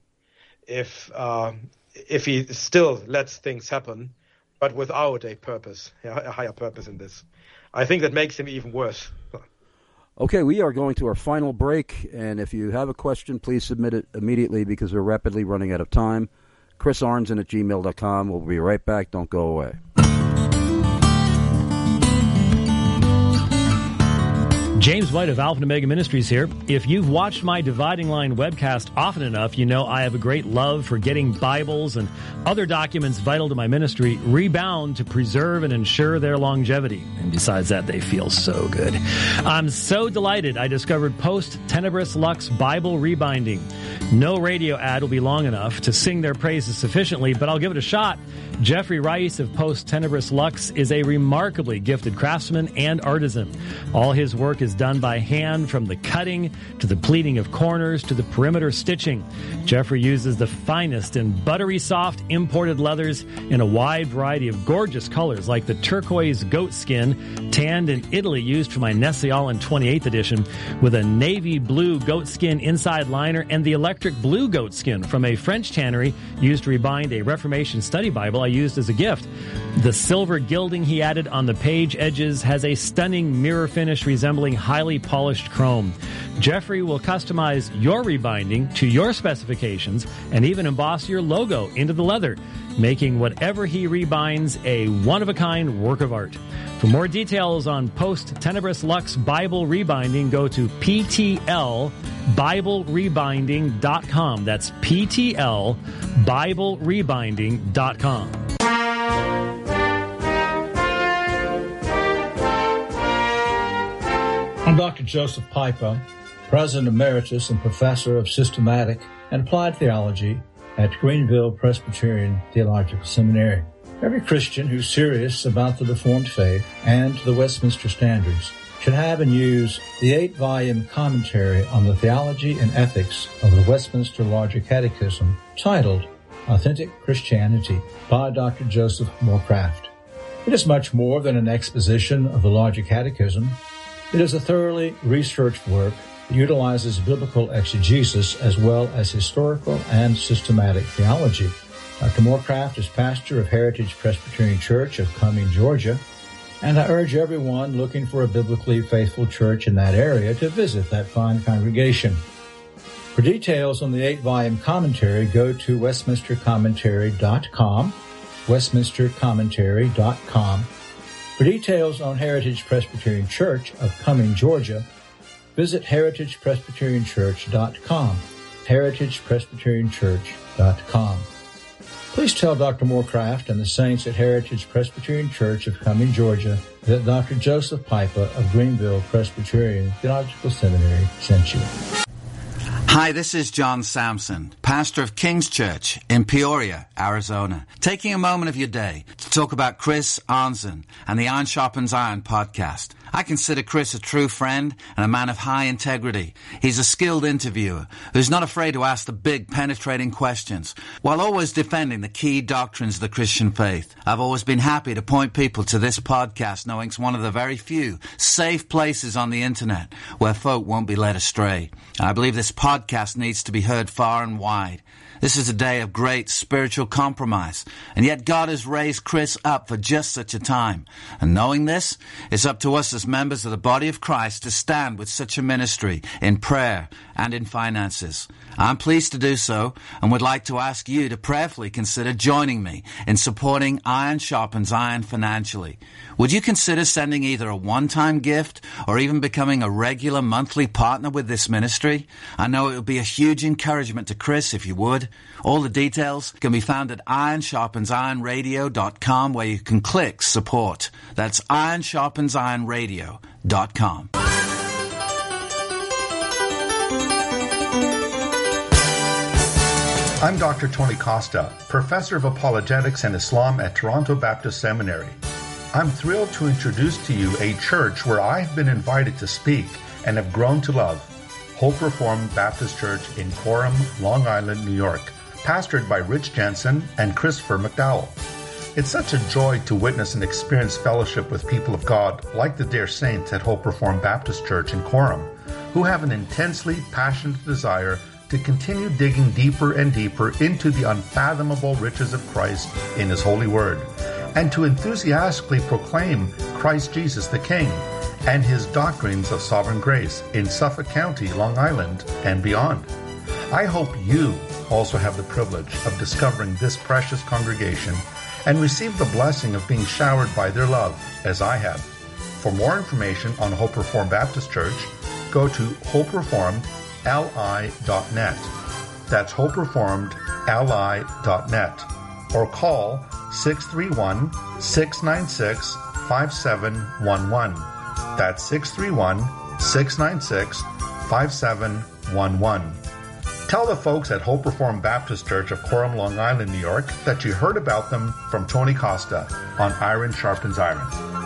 if uh, if he still lets things happen, but without a purpose, a higher purpose in this. I think that makes him even worse. Okay, we are going to our final break, and if you have a question, please submit it immediately because we're rapidly running out of time. Chris Arnzen at gmail dot com. We'll be right back. Don't go away. James White of Alpha and Omega Ministries here. If you've watched my Dividing Line webcast often enough, you know I have a great love for getting Bibles and other documents vital to my ministry rebound to preserve and ensure their longevity. And besides that, they feel so good. I'm so delighted I discovered Post Tenebris Lux Bible Rebinding. No radio ad will be long enough to sing their praises sufficiently, but I'll give it a shot. Jeffrey Rice of Post Tenebris Lux is a remarkably gifted craftsman and artisan. All his work is done by hand, from the cutting to the pleating of corners to the perimeter stitching. Jeffrey uses the finest and buttery soft imported leathers in a wide variety of gorgeous colors, like the turquoise goat skin, tanned in Italy, used for my Nessialan twenty-eighth edition, with a navy blue goat skin inside liner, and the electric blue goat skin from a French tannery used to rebind a Reformation study Bible I used as a gift. The silver gilding he added on the page edges has a stunning mirror finish resembling highly polished chrome. Jeffrey will customize your rebinding to your specifications and even emboss your logo into the leather, making whatever he rebinds a one-of-a-kind work of art. For more details on Post Tenebris Lux Bible rebinding, go to P T L Bible Rebinding dot com. That's P T L Bible Rebinding dot com. I'm Doctor Joseph Piper, President Emeritus and Professor of Systematic and Applied Theology at Greenville Presbyterian Theological Seminary. Every Christian who's serious about the Reformed faith and the Westminster Standards should have and use the eight-volume commentary on the theology and ethics of the Westminster Larger Catechism, titled Authentic Christianity by Doctor Joseph Moorcraft. It is much more than an exposition of the Larger Catechism. It is a thoroughly researched work that utilizes biblical exegesis as well as historical and systematic theology. Doctor Moorcraft is pastor of Heritage Presbyterian Church of Cumming, Georgia, and I urge everyone looking for a biblically faithful church in that area to visit that fine congregation. For details on the eight-volume commentary, go to westminster commentary dot com, westminster commentary dot com. For details on Heritage Presbyterian Church of Cumming, Georgia, visit heritage presbyterian church dot com, heritage presbyterian church dot com. Please tell Doctor Moorcraft and the saints at Heritage Presbyterian Church of Cumming, Georgia, that Doctor Joseph Piper of Greenville Presbyterian Theological Seminary sent you. Hi, this is John Sampson, pastor of King's Church in Peoria, Arizona, taking a moment of your day to talk about Chris Arnzen and the Iron Sharpens Iron podcast. I consider Chris a true friend and a man of high integrity. He's a skilled interviewer who's not afraid to ask the big, penetrating questions while always defending the key doctrines of the Christian faith. I've always been happy to point people to this podcast, knowing it's one of the very few safe places on the internet where folk won't be led astray. I believe this podcast needs to be heard far and wide. This is a day of great spiritual compromise, and yet God has raised Chris up for just such a time. And knowing this, it's up to us as members of the body of Christ to stand with such a ministry in prayer and in finances. I'm pleased to do so and would like to ask you to prayerfully consider joining me in supporting Iron Sharpens Iron financially. Would you consider sending either a one-time gift or even becoming a regular monthly partner with this ministry? I know it would be a huge encouragement to Chris if you would. All the details can be found at iron sharpens iron radio dot com, where you can click support. That's iron sharpens iron radio dot com. I'm Doctor Tony Costa, Professor of Apologetics and Islam at Toronto Baptist Seminary. I'm thrilled to introduce to you a church where I've been invited to speak and have grown to love, Hope Reformed Baptist Church in Coram, Long Island, New York, pastored by Rich Jensen and Christopher McDowell. It's such a joy to witness and experience fellowship with people of God like the dear saints at Hope Reformed Baptist Church in Coram, who have an intensely passionate desire to continue digging deeper and deeper into the unfathomable riches of Christ in His holy word, and to enthusiastically proclaim Christ Jesus the King and His doctrines of sovereign grace in Suffolk County, Long Island, and beyond. I hope you also have the privilege of discovering this precious congregation and receive the blessing of being showered by their love, as I have. For more information on Hope Reformed Baptist Church, go to hope reformed l i dot net. That's hope reformed l i dot net. Or call six three one, six nine six, five seven one one. That's six three one, six nine six, five seven one one. Tell the folks at Hope Reformed Baptist Church of Coram, Long Island, New York, that you heard about them from Tony Costa on Iron Sharpens Iron.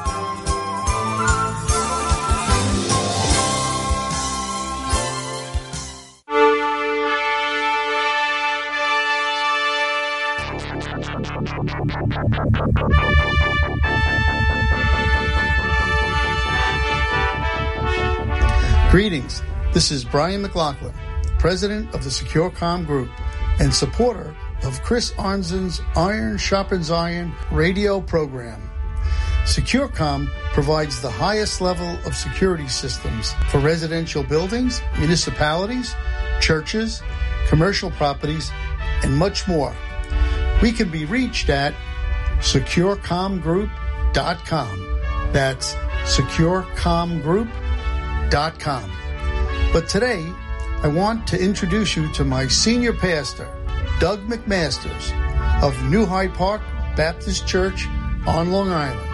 Greetings. This is Brian McLaughlin, president of the Secure Comm Group and supporter of Chris Arnzen's Iron Sharpens Iron radio program. Secure Comm provides the highest level of security systems for residential buildings, municipalities, churches, commercial properties, and much more. We can be reached at secure comm group dot com. That's secure comm group dot com. But today, I want to introduce you to my senior pastor, Doug McMasters of New Hyde Park Baptist Church on Long Island.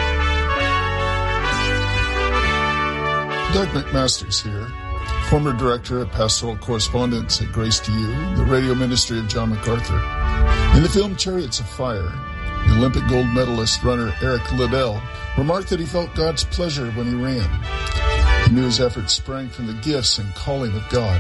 Doug McMasters here, former director of pastoral correspondence at Grace to You, the radio ministry of John MacArthur. In the film Chariots of Fire, the Olympic gold medalist runner Eric Liddell remarked that he felt God's pleasure when he ran. He knew his efforts sprang from the gifts and calling of God.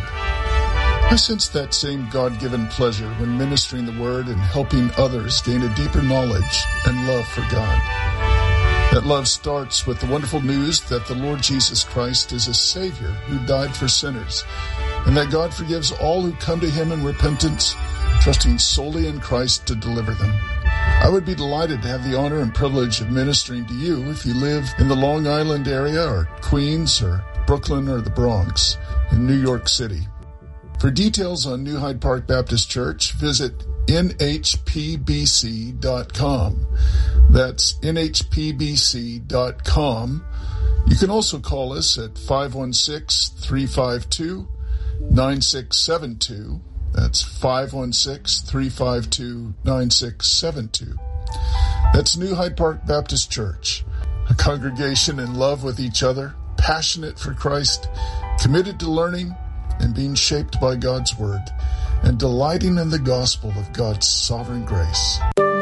I sensed that same God-given pleasure when ministering the Word and helping others gain a deeper knowledge and love for God. That love starts with the wonderful news that the Lord Jesus Christ is a Savior who died for sinners, and that God forgives all who come to Him in repentance, trusting solely in Christ to deliver them. I would be delighted to have the honor and privilege of ministering to you if you live in the Long Island area or Queens or Brooklyn or the Bronx in New York City. For details on New Hyde Park Baptist Church, visit N H P B C dot com. That's N H P B C dot com. You can also call us at five one six, three five two, nine six seven two. That's five one six, three five two, nine six seven two. That's New Hyde Park Baptist Church, a congregation in love with each other, passionate for Christ, committed to learning and being shaped by God's Word, and delighting in the gospel of God's sovereign grace.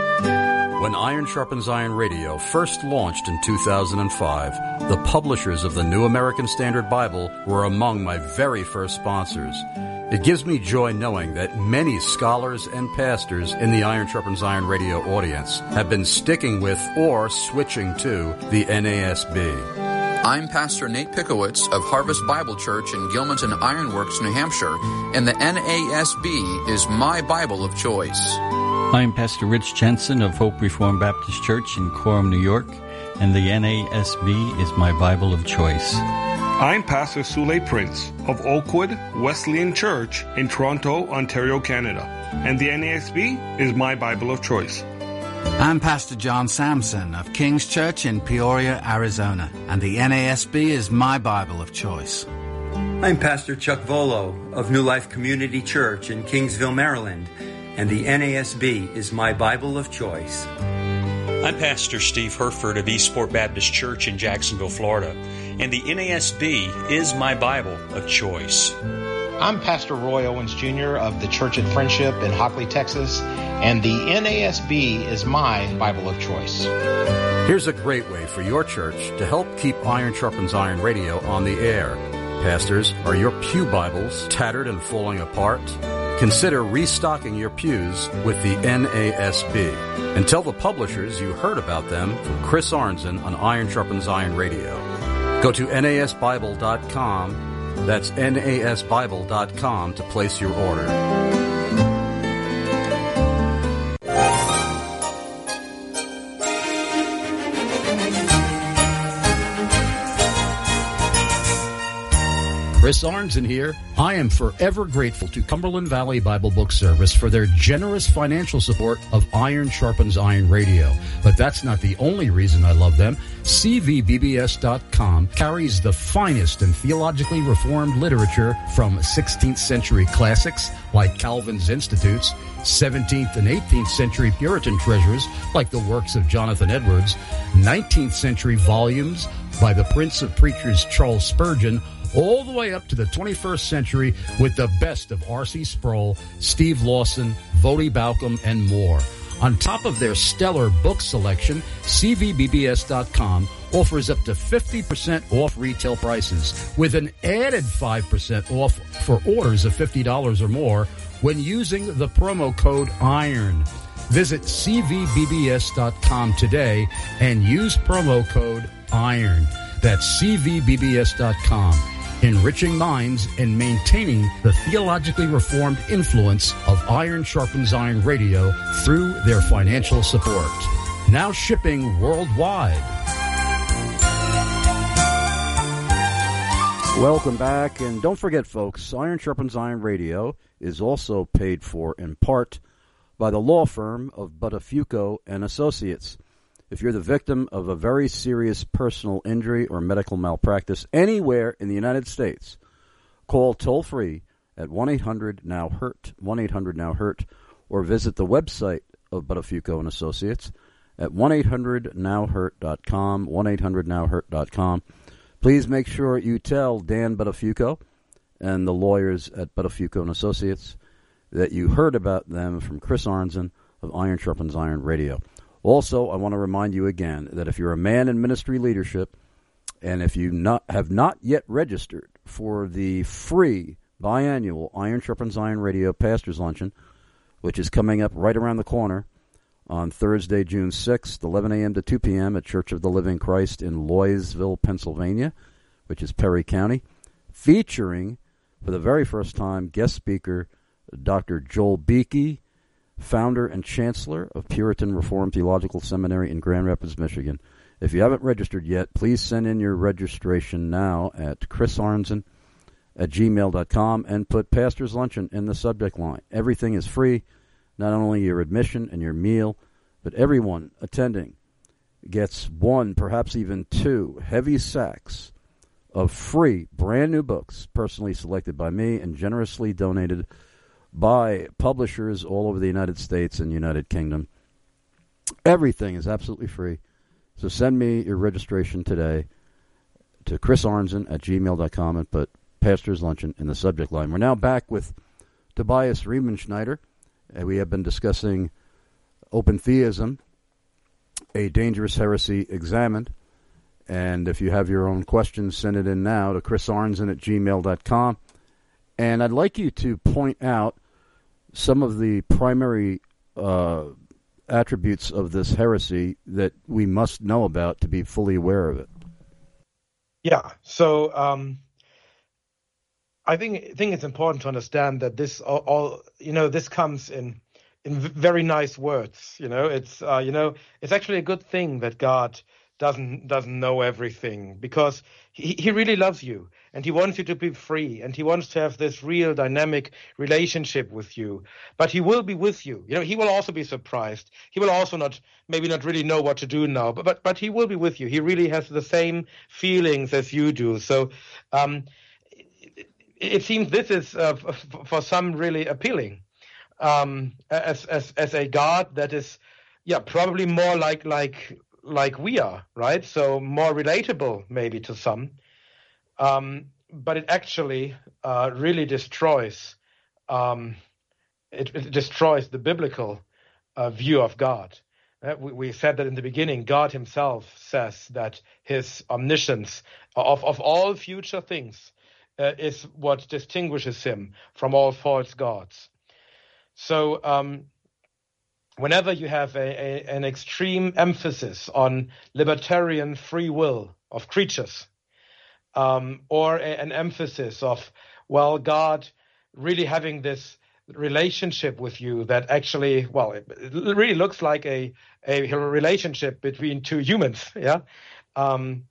When Iron Sharpens Iron Radio first launched in two thousand five, the publishers of the New American Standard Bible were among my very first sponsors. It gives me joy knowing that many scholars and pastors in the Iron Sharpens Iron Radio audience have been sticking with or switching to the N A S B. I'm Pastor Nate Pickowitz of Harvest Bible Church in Gilmanton Ironworks, New Hampshire, and the N A S B is my Bible of choice. I'm Pastor Rich Jensen of Hope Reformed Baptist Church in Coram, New York, and the N A S B is my Bible of choice. I'm Pastor Sule Prince of Oakwood Wesleyan Church in Toronto, Ontario, Canada, and the N A S B is my Bible of choice. I'm Pastor John Sampson of King's Church in Peoria, Arizona, and the N A S B is my Bible of choice. I'm Pastor Chuck Volo of New Life Community Church in Kingsville, Maryland, and the N A S B is my Bible of choice. I'm Pastor Steve Herford of Eastport Baptist Church in Jacksonville, Florida, and the N A S B is my Bible of choice. I'm Pastor Roy Owens Junior of the Church at Friendship in Hockley, Texas, and the N A S B is my Bible of choice. Here's a great way for your church to help keep Iron Sharpens Iron Radio on the air. Pastors, are your pew Bibles tattered and falling apart? Consider restocking your pews with the N A S B. And tell the publishers you heard about them from Chris Arnzen on Iron Sharpens Iron Radio. Go to N A S Bible dot com. That's N A S Bible dot com to place your order. Chris Arnzen here. I am forever grateful to Cumberland Valley Bible Book Service for their generous financial support of Iron Sharpens Iron Radio. But that's not the only reason I love them. C V B B S dot com carries the finest and theologically reformed literature from sixteenth century classics like Calvin's Institutes, seventeenth and eighteenth century Puritan treasures like the works of Jonathan Edwards, nineteenth century volumes by the Prince of Preachers Charles Spurgeon, all the way up to the twenty-first century with the best of R C Sproul, Steve Lawson, Voddie Baucham, and more. On top of their stellar book selection, C V B B S dot com offers up to fifty percent off retail prices with an added five percent off for orders of fifty dollars or more when using the promo code IRON. Visit C V B B S dot com today and use promo code IRON. That's C V B B S dot com. Enriching minds and maintaining the theologically reformed influence of Iron Sharpens Iron Radio through their financial support. Now shipping worldwide. Welcome back, and don't forget, folks, Iron Sharpens Iron Radio is also paid for in part by the law firm of Buttafuoco and Associates. If you're the victim of a very serious personal injury or medical malpractice anywhere in the United States, call toll-free at one eight hundred now hurt, one eight hundred now hurt, or visit the website of Buttafuoco and Associates at one eight hundred now hurt dot com, one eight hundred now hurt dot com. Please make sure you tell Dan Buttafuoco and the lawyers at Buttafuoco and Associates that you heard about them from Chris Arnzen of Iron Sharpens Iron Radio. Also, I want to remind you again that if you're a man in ministry leadership and if you not, have not yet registered for the free biannual Iron Sharpens Iron Radio Pastors Luncheon, which is coming up right around the corner on Thursday, June sixth, eleven a.m. to two p.m. at Church of the Living Christ in Loysville, Pennsylvania, which is Perry County, featuring, for the very first time, guest speaker Doctor Joel Beakey, founder and chancellor of Puritan Reformed Theological Seminary in Grand Rapids, Michigan. If you haven't registered yet, please send in your registration now at Chris Arnzen at gmail dot com and put Pastor's Luncheon in the subject line. Everything is free, not only your admission and your meal, but everyone attending gets one, perhaps even two, heavy sacks of free, brand new books, personally selected by me and generously donated by publishers all over the United States and United Kingdom. Everything is absolutely free. So send me your registration today to Chris Arnzen at gmail dot com and put Pastor's Luncheon in the subject line. We're now back with Tobias Riemenschneider. And we have been discussing open theism, a dangerous heresy examined. And if you have your own questions, send it in now to Chris Arnzen at gmail dot com. And I'd like you to point out some of the primary uh, attributes of this heresy that we must know about to be fully aware of it. Yeah, so um, I think I think it's important to understand that this all, all you know this comes in in very nice words. You know, it's uh, you know it's actually a good thing that God doesn't doesn't know everything, because he, he really loves you and he wants you to be free and he wants to have this real dynamic relationship with you. But he will be with you. You know, he will also be surprised. He will also not maybe not really know what to do now, but but, but he will be with you. He really has the same feelings as you do. So um, it, it seems this is uh, for some really appealing um, as as as a God that is, yeah, probably more like like. like we are, right? So more relatable maybe to some. Um, but it actually uh, really destroys, um, it, it destroys the biblical uh, view of God. Uh, we, we said that in the beginning. God himself says that his omniscience of, of all future things uh, is what distinguishes him from all false gods. So, um, whenever you have a, a, an extreme emphasis on libertarian free will of creatures, um, or a, an emphasis of, well, God really having this relationship with you that actually, well, it, it really looks like a, a relationship between two humans, yeah? Um,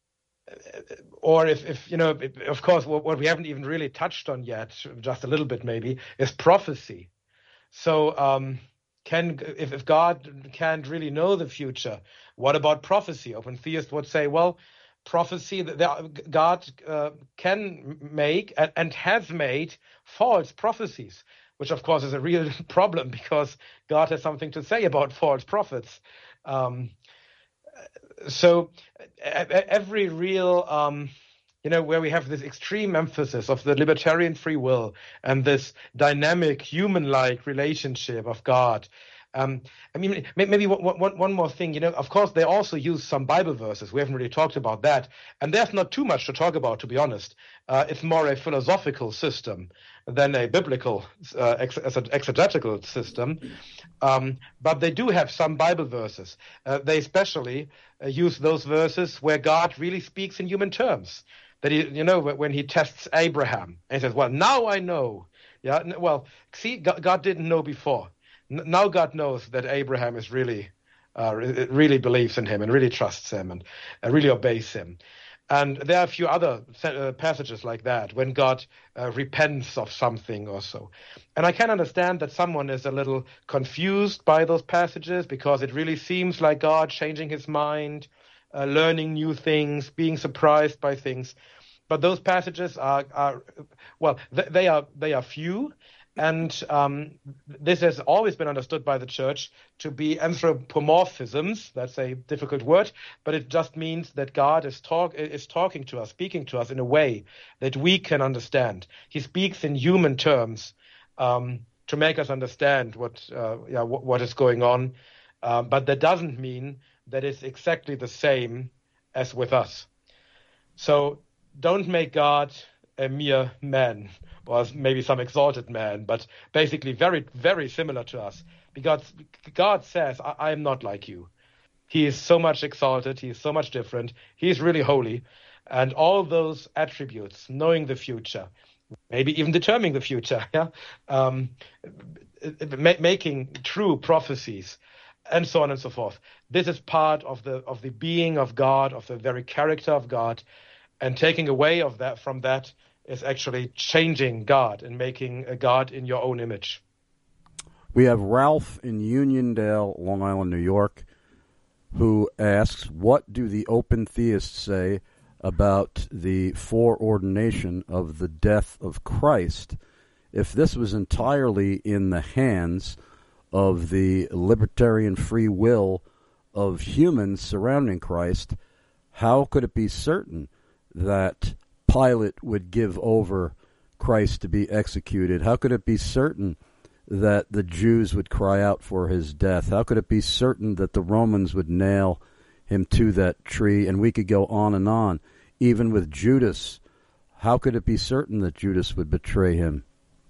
or if, if you know, of course, what, what we haven't even really touched on yet, just a little bit maybe, is prophecy. So, um, Can if, if God can't really know the future, what about prophecy? Open theists would say, well, prophecy, that God uh, can make and, and has made false prophecies, which of course is a real problem because God has something to say about false prophets. Um, so every real um, you know, where we have this extreme emphasis of the libertarian free will and this dynamic human-like relationship of God. Um, I mean, maybe one, one, one more thing, you know, of course, they also use some Bible verses. We haven't really talked about that. And there's not too much to talk about, to be honest. Uh, it's more a philosophical system than a biblical uh, ex- exegetical system. Um, but they do have some Bible verses. Uh, they especially uh, use those verses where God really speaks in human terms. That he, you know, when he tests Abraham and he says, well, now I know. Yeah, well, see, God didn't know before. Now God knows that Abraham is really, uh, really believes in him and really trusts him and uh, really obeys him. And there are a few other uh, passages like that when God uh, repents of something or so. And I can understand that someone is a little confused by those passages because it really seems like God changing his mind, uh, learning new things, being surprised by things. But those passages are, are well, th- they are they are few. And um, this has always been understood by the church to be anthropomorphisms. That's a difficult word, but it just means that God is talk is talking to us, speaking to us in a way that we can understand. He speaks in human terms um, to make us understand what uh, yeah, what, what is going on. Um, but that doesn't mean that it's exactly the same as with us. So don't make God a mere man, or maybe some exalted man, but basically very, very similar to us. Because God says, I, I am not like you. He is so much exalted. He is so much different. He is really holy. And all those attributes, knowing the future, maybe even determining the future, yeah, um, ma- making true prophecies, and so on and so forth. This is part of the of the being of God, of the very character of God. And taking away of that from that is actually changing God and making a God in your own image. We have Ralph in Uniondale, Long Island, New York, who asks, what do the open theists say about the foreordination of the death of Christ? If this was entirely in the hands of the libertarian free will of humans surrounding Christ, how could it be certain that Pilate would give over Christ to be executed? How could it be certain that the Jews would cry out for his death? How could it be certain that the Romans would nail him to that tree? And we could go on and on. Even with Judas, how could it be certain that Judas would betray him?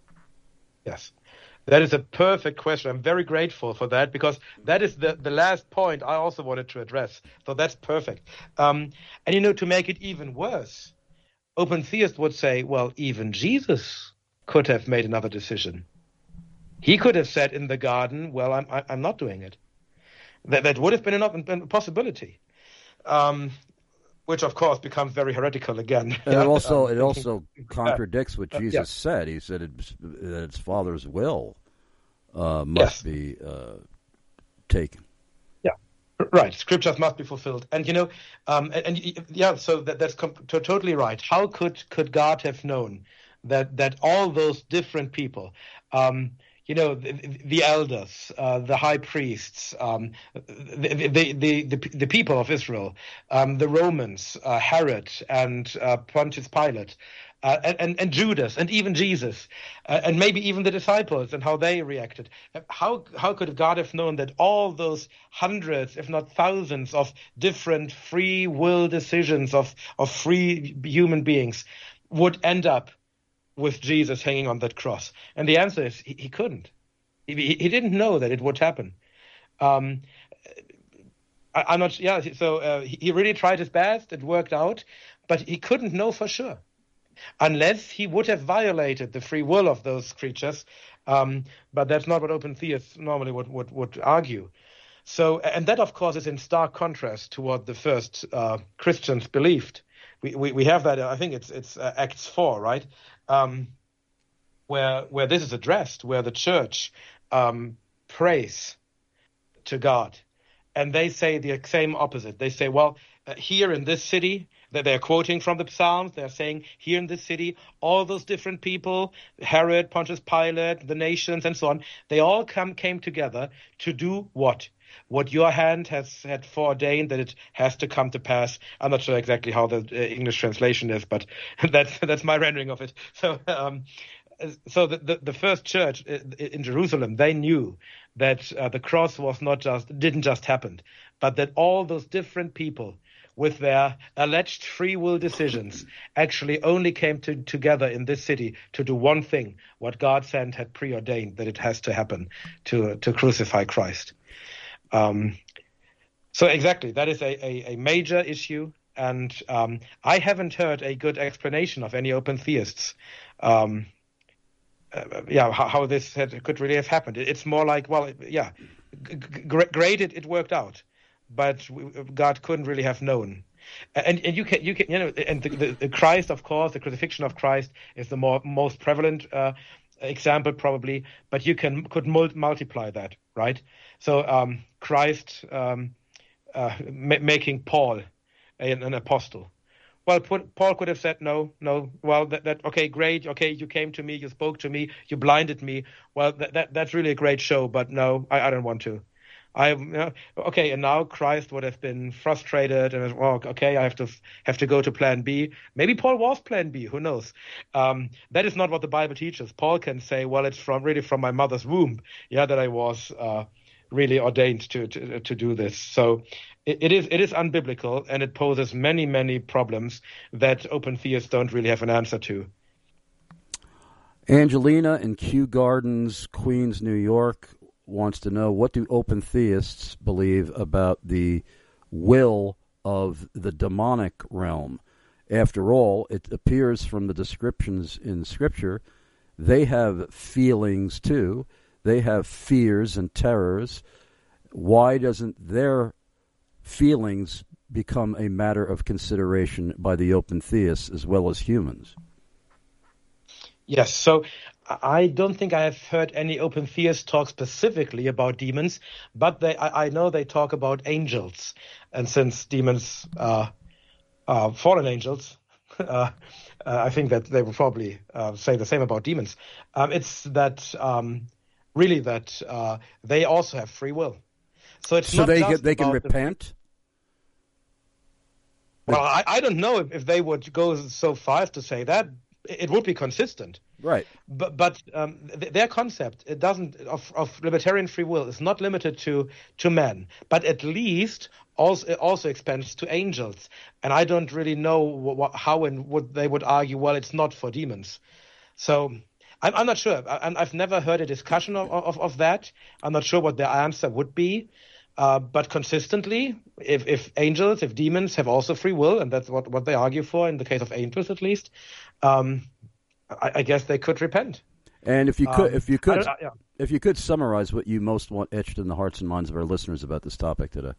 Yes. That is a perfect question. I'm very grateful for that because that is the, the last point I also wanted to address. So that's perfect. Um, and, you know, to make it even worse, open theists would say, well, even Jesus could have made another decision. He could have said in the garden, well, I'm, I'm not doing it. That, that would have been a possibility, um, which, of course, becomes very heretical again. And it also um, it also contradicts what Jesus uh, yeah. said. He said it, that its Father's will uh, must yes. be uh, taken. Yeah, right. Scriptures must be fulfilled. And, you know, um, and, and yeah, so that, that's com- to, totally right. How could, could God have known that, that all those different people, um, you know, the, the elders, uh, the high priests, um, the, the, the, the, the people of Israel, um, the Romans, uh, Herod and uh, Pontius Pilate, uh, and, and Judas, and even Jesus, uh, and maybe even the disciples and how they reacted. How, how could God have known that all those hundreds, if not thousands, of different free will decisions of, of free human beings would end up with Jesus hanging on that cross? And the answer is he, he couldn't. He, he didn't know that it would happen. Um, I, I'm not. Yeah. So uh, he, he really tried his best. It worked out, but he couldn't know for sure, unless he would have violated the free will of those creatures. Um, but that's not what open theists normally would would, would argue. So, and that of course is in stark contrast to what the first uh, Christians believed. We, we we have that. I think it's it's uh, Acts four, right? Um, where where this is addressed, where the church um, prays to God, and they say the same opposite. They say, well, uh, here in this city, that they're quoting from the Psalms. They're saying here in this city, all those different people, Herod, Pontius Pilate, the nations, and so on, they all come came together to do what? what your hand has had foreordained, that it has to come to pass. I'm not sure exactly how the uh, English translation is, but that's that's my rendering of it. So, um, so the, the the first church in Jerusalem, they knew that uh, the cross was not just didn't just happen, but that all those different people with their alleged free will decisions actually only came to, together in this city to do one thing, what God sent had preordained that it has to happen, to to crucify Christ. Um, so exactly, that is a, a, a major issue, and um, I haven't heard a good explanation of any open theists. Um, uh, yeah, how, how this had, could really have happened. It's more like, well, yeah, g- g- great, it, it worked out. But God couldn't really have known, and and you can you can you know, and the, the, the Christ, of course, the crucifixion of Christ is the more most prevalent uh, example probably. But you can could mul- multiply that, right? So um, Christ um, uh, ma- making Paul an, an apostle. Well, Paul could have said no, no. Well, that, that okay, great. Okay, you came to me, you spoke to me, you blinded me. Well, that, that that's really a great show, but no, I, I don't want to. I you know, okay, and now Christ would have been frustrated, and well, okay, I have to have to go to Plan B. Maybe Paul was Plan B. Who knows? Um, that is not what the Bible teaches. Paul can say, well, it's from really from my mother's womb, yeah, that I was uh, really ordained to, to to do this. So it, it is it is unbiblical, and it poses many many problems that open theists don't really have an answer to. Angelina in Kew Gardens, Queens, New York, wants to know, what do open theists believe about the will of the demonic realm? After all, it appears from the descriptions in Scripture, they have feelings too. They have fears and terrors. Why doesn't their feelings become a matter of consideration by the open theists as well as humans? Yes, so I don't think I have heard any open theists talk specifically about demons, but they, I, I know they talk about angels. And since demons are, are fallen angels, uh, uh, I think that they will probably uh, say the same about demons. Um, it's that um, really that uh, they also have free will. So it's so not they just get, they can about repent? The, well, I, I don't know if, if they would go so far as to say that. It would be consistent. Right. But but um, th- their concept, it doesn't of, of libertarian free will is not limited to to men, but at least also it also expands to angels. And I don't really know wh- how and what they would argue. Well, it's not for demons. So I'm, I'm not sure. I, I've never heard a discussion of, of, of that. I'm not sure what their answer would be. Uh, but consistently, if, if angels, if demons have also free will, and that's what, what they argue for in the case of angels at least, um, I, I guess they could repent. And if you could, Um, if you could, I- yeah. if you could summarize what you most want etched in the hearts and minds of our listeners about this topic today.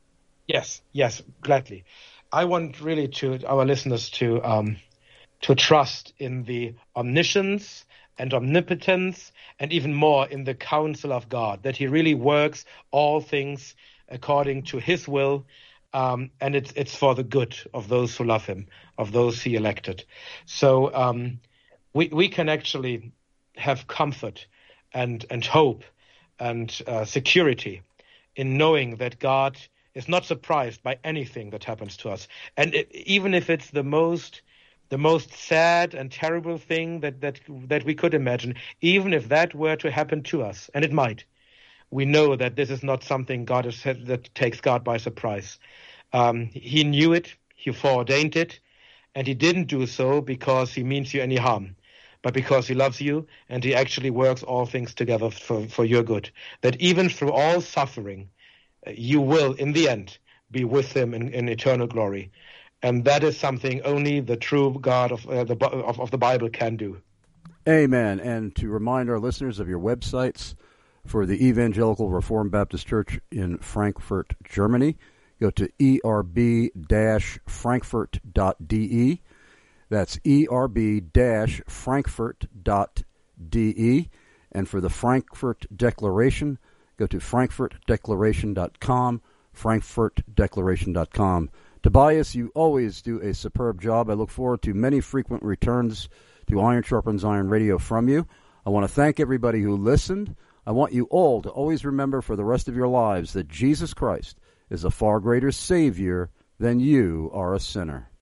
Yes, yes, gladly. I want really to our listeners to um, to trust in the omniscience and omnipotence, and even more in the counsel of God, that He really works all things according to His will, um, and it's it's for the good of those who love Him, of those He elected. So um, we we can actually have comfort and and hope and uh, security in knowing that God is not surprised by anything that happens to us, and it, even if it's the most the most sad and terrible thing that, that that we could imagine, even if that were to happen to us, and it might, we know that this is not something God has said that takes God by surprise. Um, he knew it, He foreordained it, and He didn't do so because He means you any harm, but because He loves you, and He actually works all things together for, for your good. That even through all suffering, you will, in the end, be with Him in, in eternal glory. And that is something only the true God of, uh, the, of, of the Bible can do. Amen. And to remind our listeners of your websites for the Evangelical Reformed Baptist Church in Frankfurt, Germany, go to e r b dash frankfurt dot d e. That's e r b dash frankfurt dot d e. And for the Frankfurt Declaration, go to frankfurt declaration dot com, frankfurt declaration dot com. Tobias, you always do a superb job. I look forward to many frequent returns to Iron Sharpens Iron Radio from you. I want to thank everybody who listened. I want you all to always remember for the rest of your lives that Jesus Christ is a far greater Savior than you are a sinner.